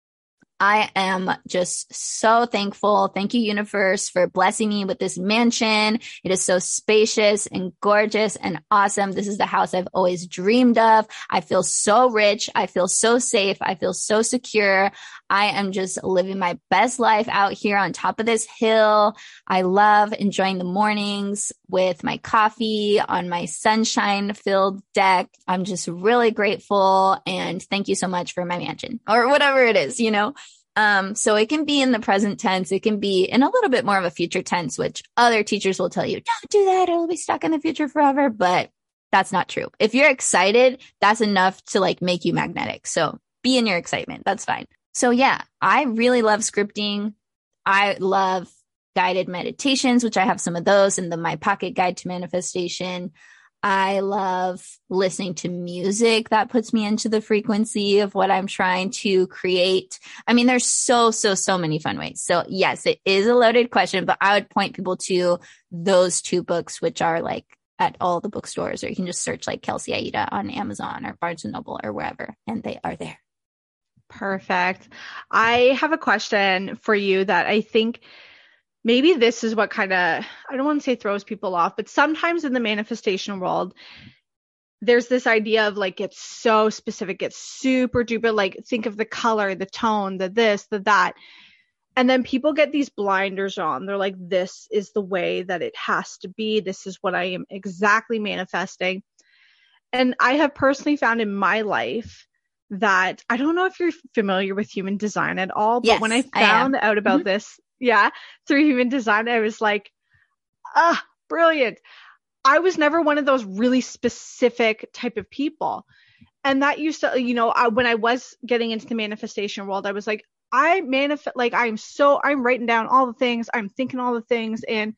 I am just so thankful. Thank you, universe, for blessing me with this mansion. It is so spacious and gorgeous and awesome. This is the house I've always dreamed of. I feel so rich. I feel so safe. I feel so secure. I am just living my best life out here on top of this hill. I love enjoying the mornings with my coffee on my sunshine-filled deck. I'm just really grateful, and thank you so much for my mansion, or whatever it is, So it can be in the present tense. It can be in a little bit more of a future tense, which other teachers will tell you, don't do that. It'll be stuck in the future forever. But that's not true. If you're excited, that's enough to like make you magnetic. So be in your excitement. That's fine. So yeah, I really love scripting. I love guided meditations, which I have some of those in My Pocket Guide to Manifestation. I love listening to music that puts me into the frequency of what I'm trying to create. I mean, there's so many fun ways. So yes, it is a loaded question, but I would point people to those 2 books, which are like at all the bookstores, or you can just search like Kelsey Aida on Amazon or Barnes and Noble or wherever, and they are there. Perfect. I have a question for you that I think maybe this is what kind of, I don't want to say throws people off, but sometimes in the manifestation world, there's this idea of like, it's so specific, it's super duper, like think of the color, the tone, the this, the that. And then people get these blinders on. They're like, this is the way that it has to be. This is what I am exactly manifesting. And I have personally found in my life that, I don't know if you're familiar with human design at all, but yes, when I found out about this, through human design, I was like, brilliant. I was never one of those really specific type of people. And that used to, when I was getting into the manifestation world, I was like, I'm writing down all the things, I'm thinking all the things, and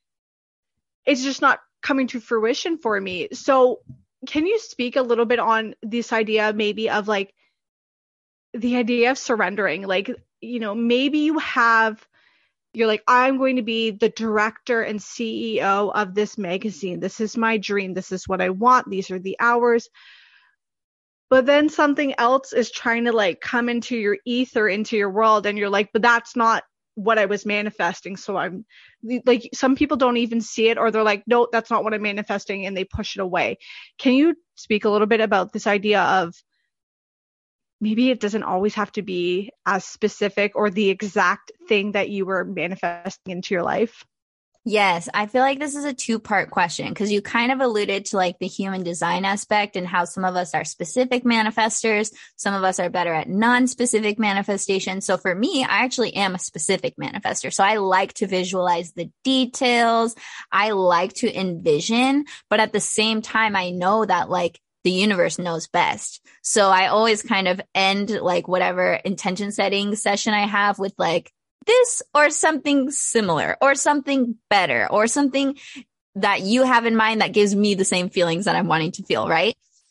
it's just not coming to fruition for me. So can you speak a little bit on this idea maybe of like the idea of surrendering? Like, maybe you're like, I'm going to be the director and CEO of this magazine. This is my dream. This is what I want. These are the hours. But then something else is trying to like come into your ether, into your world. And you're like, but that's not what I was manifesting. So I'm like, some people don't even see it, or they're like, no, that's not what I'm manifesting, and they push it away. Can you speak a little bit about this idea of maybe it doesn't always have to be as specific or the exact thing that you were manifesting into your life? Yes, I feel like this is a 2-part question, because you kind of alluded to like the human design aspect and how some of us are specific manifestors. Some of us are better at non-specific manifestation. So for me, I actually am a specific manifestor. So I like to visualize the details. I like to envision, but at the same time, I know that like the universe knows best. So I always kind of end like whatever intention setting session I have with like, this or something similar or something better or something that you have in mind that gives me the same feelings that I'm wanting to feel, right?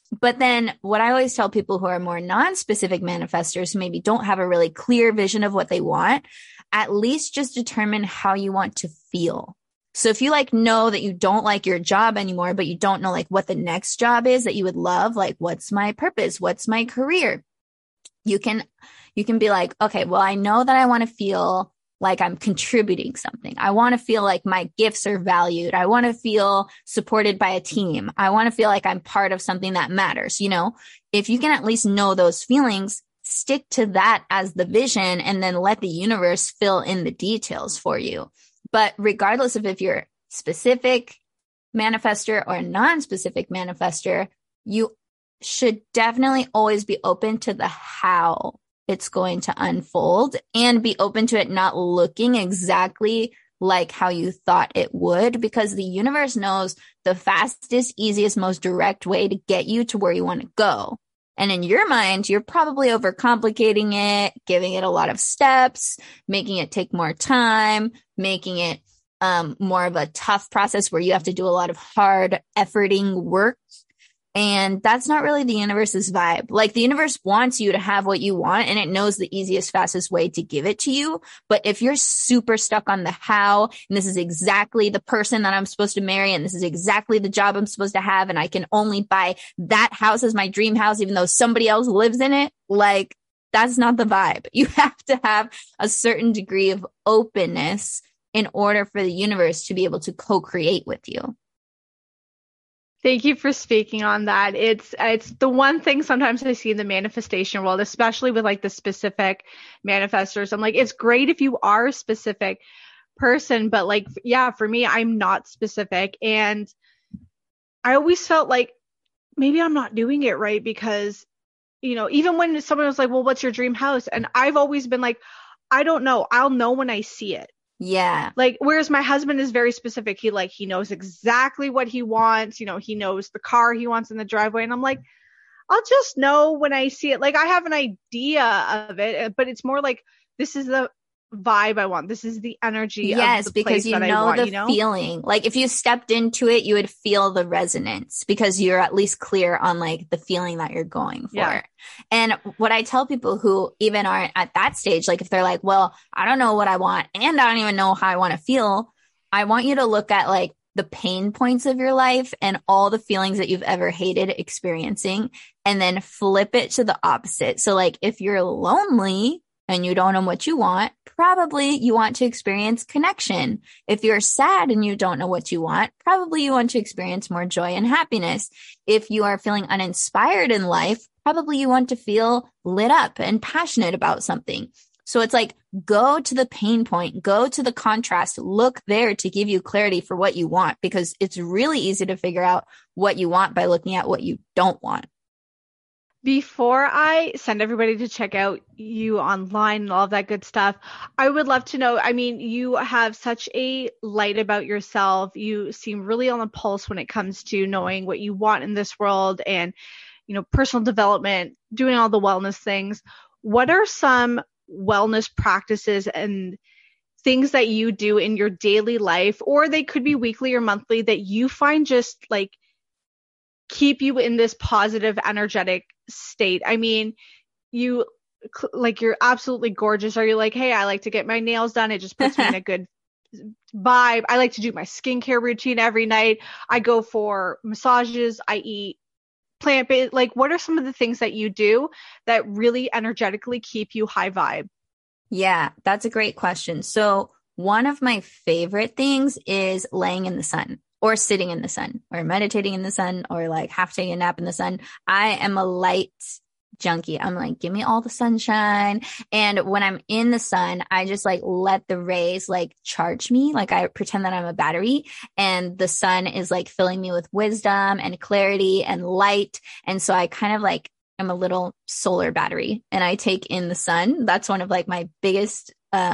But then what I always tell people who are more non-specific manifestors, who maybe don't have a really clear vision of what they want, at least just determine how you want to feel. So if you like know that you don't like your job anymore, but you don't know like what the next job is that you would love, like what's my purpose? What's my career? You can be like, okay, well, I know that I want to feel like I'm contributing something. I want to feel like my gifts are valued. I want to feel supported by a team. I want to feel like I'm part of something that matters. You know, if you can at least know those feelings, stick to that as the vision and then let the universe fill in the details for you. But regardless of if you're specific manifester or non-specific manifester, you should definitely always be open to the how it's going to unfold and be open to it not looking exactly like how you thought it would, because the universe knows the fastest, easiest, most direct way to get you to where you want to go. And in your mind, you're probably overcomplicating it, giving it a lot of steps, making it take more time, making it more of a tough process where you have to do a lot of hard efforting work. And that's not really the universe's vibe. Like the universe wants you to have what you want and it knows the easiest, fastest way to give it to you. But if you're super stuck on the how, and this is exactly the person that I'm supposed to marry, and this is exactly the job I'm supposed to have, and I can only buy that house as my dream house, even though somebody else lives in it, like that's not the vibe. You have to have a certain degree of openness in order for the universe to be able to co-create with you. Thank you for speaking on that. It's the one thing sometimes I see in the manifestation world, especially with like the specific manifestors. I'm like, it's great if you are a specific person, but like, yeah, for me, I'm not specific. And I always felt like maybe I'm not doing it right because, you know, even when someone was like, well, what's your dream house? And I've always been like, I don't know. I'll know when I see it. Yeah. Like, whereas my husband is very specific. He knows exactly what he wants. You know, he knows the car he wants in the driveway. And I'm like, I'll just know when I see it. Like, I have an idea of it, but it's more like, this is the vibe I want. This is the energy of the place that I want, the feeling. Like if you stepped into it, you would feel the resonance because you're at least clear on like the feeling that you're going for. Yeah. And what I tell people who even aren't at that stage, like if they're like, well, I don't know what I want and I don't even know how I want to feel, I want you to look at like the pain points of your life and all the feelings that you've ever hated experiencing, and then flip it to the opposite. So like if you're lonely and you don't know what you want, probably you want to experience connection. If you're sad and you don't know what you want, probably you want to experience more joy and happiness. If you are feeling uninspired in life, probably you want to feel lit up and passionate about something. So it's like, go to the pain point, go to the contrast, look there to give you clarity for what you want, because it's really easy to figure out what you want by looking at what you don't want. Before I send everybody to check out you online and all of that good stuff, I would love to know, I mean, you have such a light about yourself. You seem really on the pulse when it comes to knowing what you want in this world and, you know, personal development, doing all the wellness things. What are some wellness practices and things that you do in your daily life, or they could be weekly or monthly, that you find just like keep you in this positive, energetic state? I mean, you're absolutely gorgeous. Are you like, hey, I like to get my nails done. It just puts me in a good vibe. I like to do my skincare routine every night. I go for massages. I eat plant-based. Like, what are some of the things that you do that really energetically keep you high vibe? Yeah, that's a great question. So one of my favorite things is laying in the sun, or sitting in the sun, or meditating in the sun, or like half taking a nap in the sun. I am a light junkie. I'm like, give me all the sunshine. And when I'm in the sun, I just like let the rays like charge me. Like I pretend that I'm a battery, and the sun is like filling me with wisdom and clarity and light. And so I kind of like, I'm a little solar battery and I take in the sun. That's one of like my biggest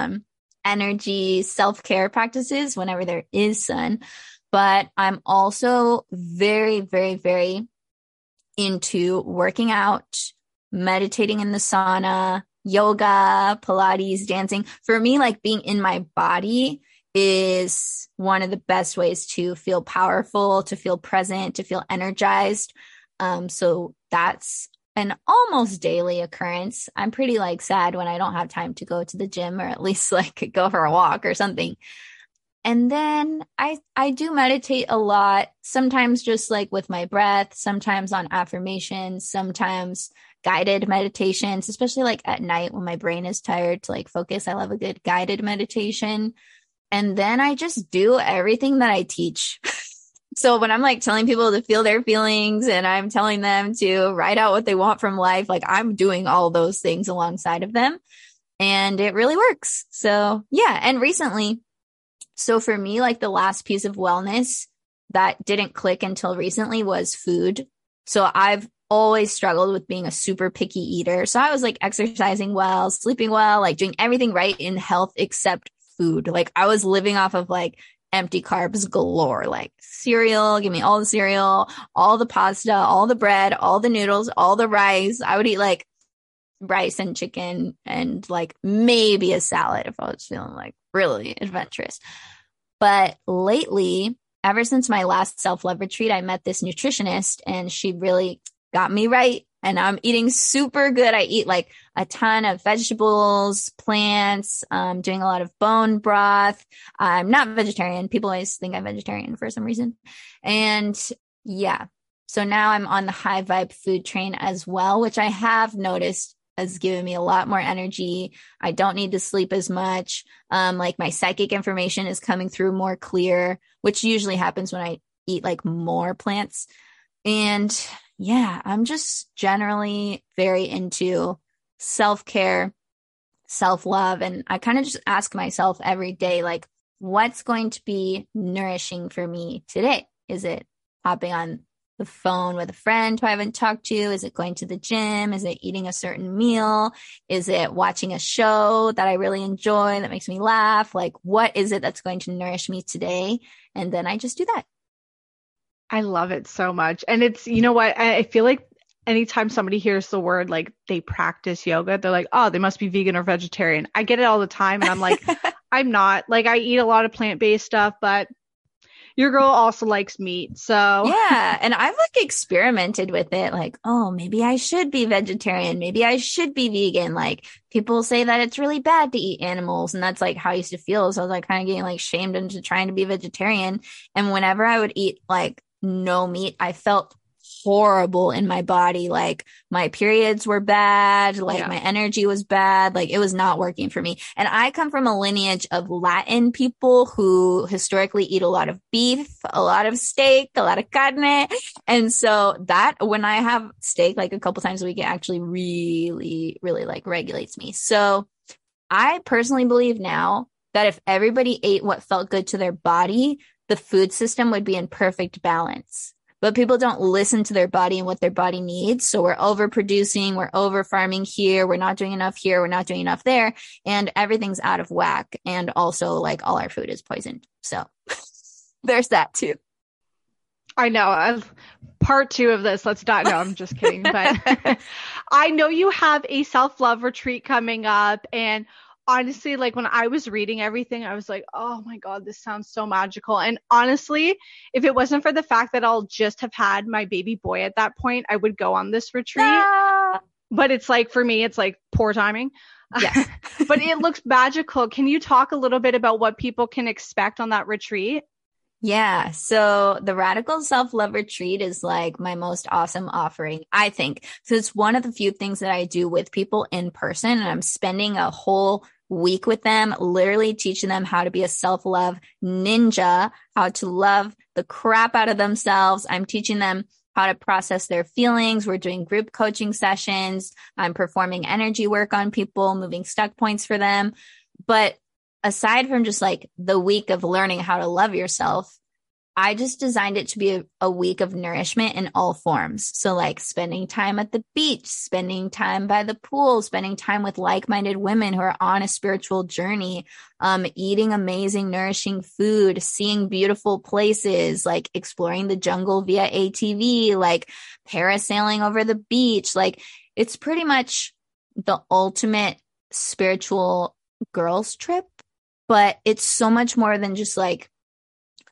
energy self-care practices whenever there is sun. But I'm also very, very, very into working out, meditating in the sauna, yoga, Pilates, dancing. For me, like being in my body is one of the best ways to feel powerful, to feel present, to feel energized. So that's an almost daily occurrence. I'm pretty like sad when I don't have time to go to the gym, or at least like go for a walk or something. And then I do meditate a lot, sometimes just like with my breath, sometimes on affirmations, sometimes guided meditations, especially like at night when my brain is tired to like focus. I love a good guided meditation. And then I just do everything that I teach. So when I'm like telling people to feel their feelings and I'm telling them to write out what they want from life, like I'm doing all those things alongside of them, and it really works. So yeah. And recently, so for me, like the last piece of wellness that didn't click until recently was food. So I've always struggled with being a super picky eater. So I was like exercising well, sleeping well, like doing everything right in health except food. Like I was living off of like empty carbs galore, like cereal, give me all the cereal, all the pasta, all the bread, all the noodles, all the rice. I would eat like rice and chicken and like maybe a salad if I was feeling like really adventurous. But lately, ever since my last self-love retreat, I met this nutritionist and she really got me right. And I'm eating super good. I eat like a ton of vegetables, plants, doing a lot of bone broth. I'm not vegetarian. People always think I'm vegetarian for some reason. And yeah, so now I'm on the high vibe food train as well, which I have noticed has given me a lot more energy. I don't need to sleep as much. Like my psychic information is coming through more clear, which usually happens when I eat like more plants. And yeah, I'm just generally very into self-care, self-love. And I kind of just ask myself every day, like, what's going to be nourishing for me today? Is it hopping on the phone with a friend who I haven't talked to? Is it going to the gym? Is it eating a certain meal? Is it watching a show that I really enjoy that makes me laugh? Like, what is it that's going to nourish me today? And then I just do that. I love it so much. And it's, you know what? I feel like anytime somebody hears the word, like they practice yoga, they're like, oh, they must be vegan or vegetarian. I get it all the time. And I'm like, I'm not. Like, I eat a lot of plant-based stuff, but your girl also likes meat. So yeah. And I've like experimented with it. Like, oh, maybe I should be vegetarian. Maybe I should be vegan. Like people say that it's really bad to eat animals. And that's like how I used to feel. So I was like kind of getting like shamed into trying to be vegetarian. And whenever I would eat like no meat, I felt horrible in my body. Like my periods were bad, like my energy was bad, like it was not working for me. And I come from a lineage of Latin people who historically eat a lot of beef, a lot of steak, a lot of carne. And so that when I have steak like a couple times a week, it actually really, really like regulates me. So I personally believe now that if everybody ate what felt good to their body, the food system would be in perfect balance. But people don't listen to their body and what their body needs. So we're overproducing, we're over farming here, we're not doing enough here, we're not doing enough there, and everything's out of whack. And also like all our food is poisoned. So there's that too. I know. Part 2 of this. Let's not. No, I'm just kidding. But I know you have a self-love retreat coming up, and honestly, like when I was reading everything, I was like, oh my God, this sounds so magical. And honestly, if it wasn't for the fact that I'll just have had my baby boy at that point, I would go on this retreat. But it's like, for me, it's like poor timing. Yeah. But it looks magical. Can you talk a little bit about what people can expect on that retreat? Yeah. So the Radical Self-Love Retreat is like my most awesome offering, I think. So it's one of the few things that I do with people in person, and I'm spending a whole week with them, literally teaching them how to be a self-love ninja, how to love the crap out of themselves. I'm teaching them how to process their feelings. We're doing group coaching sessions. I'm performing energy work on people, moving stuck points for them. But aside from just like the week of learning how to love yourself, I just designed it to be a week of nourishment in all forms. So like spending time at the beach, spending time by the pool, spending time with like-minded women who are on a spiritual journey, eating amazing, nourishing food, seeing beautiful places, like exploring the jungle via ATV, like parasailing over the beach. Like it's pretty much the ultimate spiritual girls trip, but it's so much more than just like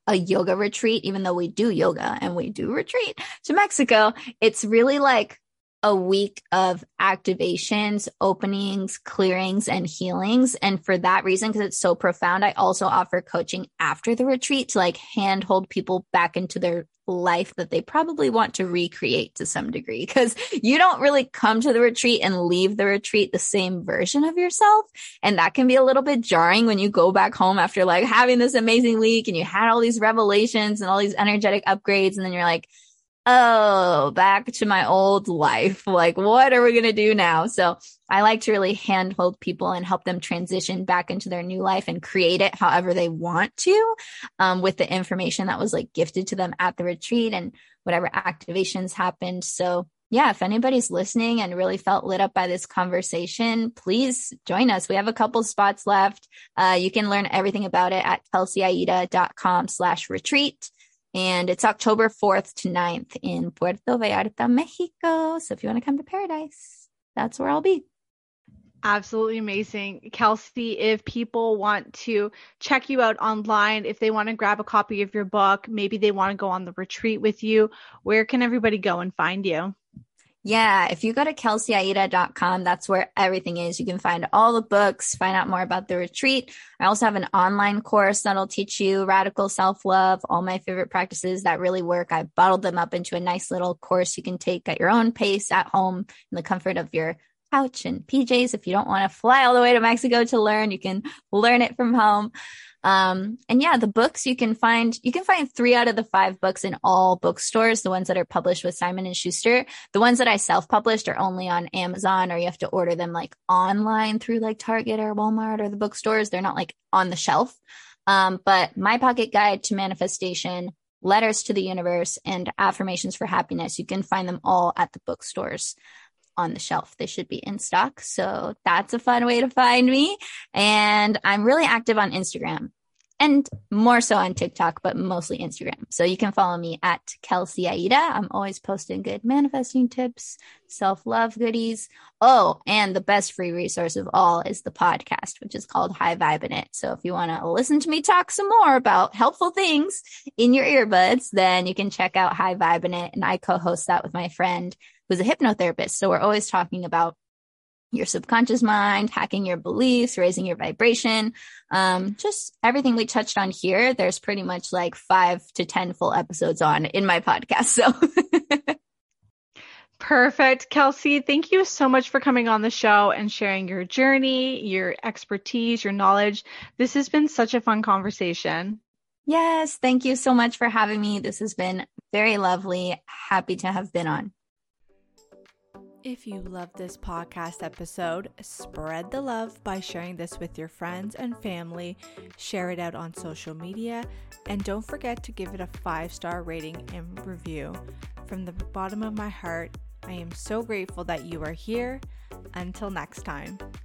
a yoga retreat, even though we do yoga and we do retreat to Mexico. It's really like a week of activations, openings, clearings, and healings. And for that reason, because it's so profound, I also offer coaching after the retreat to like handhold people back into their life that they probably want to recreate to some degree, because you don't really come to the retreat and leave the retreat the same version of yourself. And that can be a little bit jarring when you go back home after like having this amazing week and you had all these revelations and all these energetic upgrades. And then you're like, oh, back to my old life. Like, what are we going to do now? So I like to really handhold people and help them transition back into their new life and create it however they want to, with the information that was like gifted to them at the retreat and whatever activations happened. So yeah, if anybody's listening and really felt lit up by this conversation, please join us. We have a couple spots left. You can learn everything about it at kelseyAida.com/retreat. And it's October 4th to 9th in Puerto Vallarta, Mexico. So if you want to come to paradise, that's where I'll be. Absolutely amazing. Kelsey, if people want to check you out online, if they want to grab a copy of your book, maybe they want to go on the retreat with you, where can everybody go and find you? Yeah, if you go to kelseyAida.com, that's where everything is. You can find all the books, find out more about the retreat. I also have an online course that'll teach you radical self-love, all my favorite practices that really work. I bottled them up into a nice little course you can take at your own pace at home in the comfort of your couch and PJs. If you don't want to fly all the way to Mexico to learn, you can learn it from home. And yeah, the books you can find 3 out of the 5 books in all bookstores, the ones that are published with Simon & Schuster. The ones that I self-published are only on Amazon, or you have to order them like online through like Target or Walmart or the bookstores. They're not like on the shelf. But My Pocket Guide to Manifestation, Letters to the Universe, and Affirmations for Happiness, you can find them all at the bookstores on the shelf. They should be in stock. So that's a fun way to find me. And I'm really active on Instagram and more so on TikTok, but mostly Instagram. So you can follow me at Kelsey Aida. I'm always posting good manifesting tips, self-love goodies. Oh, and the best free resource of all is the podcast, which is called High Vibe in It. So if you want to listen to me talk some more about helpful things in your earbuds, then you can check out High Vibe in It. And I co-host that with my friend who's a hypnotherapist. So we're always talking about your subconscious mind, hacking your beliefs, raising your vibration, just everything we touched on here. There's pretty much like 5 to 10 full episodes on in my podcast. So perfect. Kelsey, thank you so much for coming on the show and sharing your journey, your expertise, your knowledge. This has been such a fun conversation. Yes, thank you so much for having me. This has been very lovely. Happy to have been on. If you love this podcast episode, spread the love by sharing this with your friends and family, share it out on social media, and don't forget to give it a 5-star rating and review. From the bottom of my heart, I am so grateful that you are here. Until next time.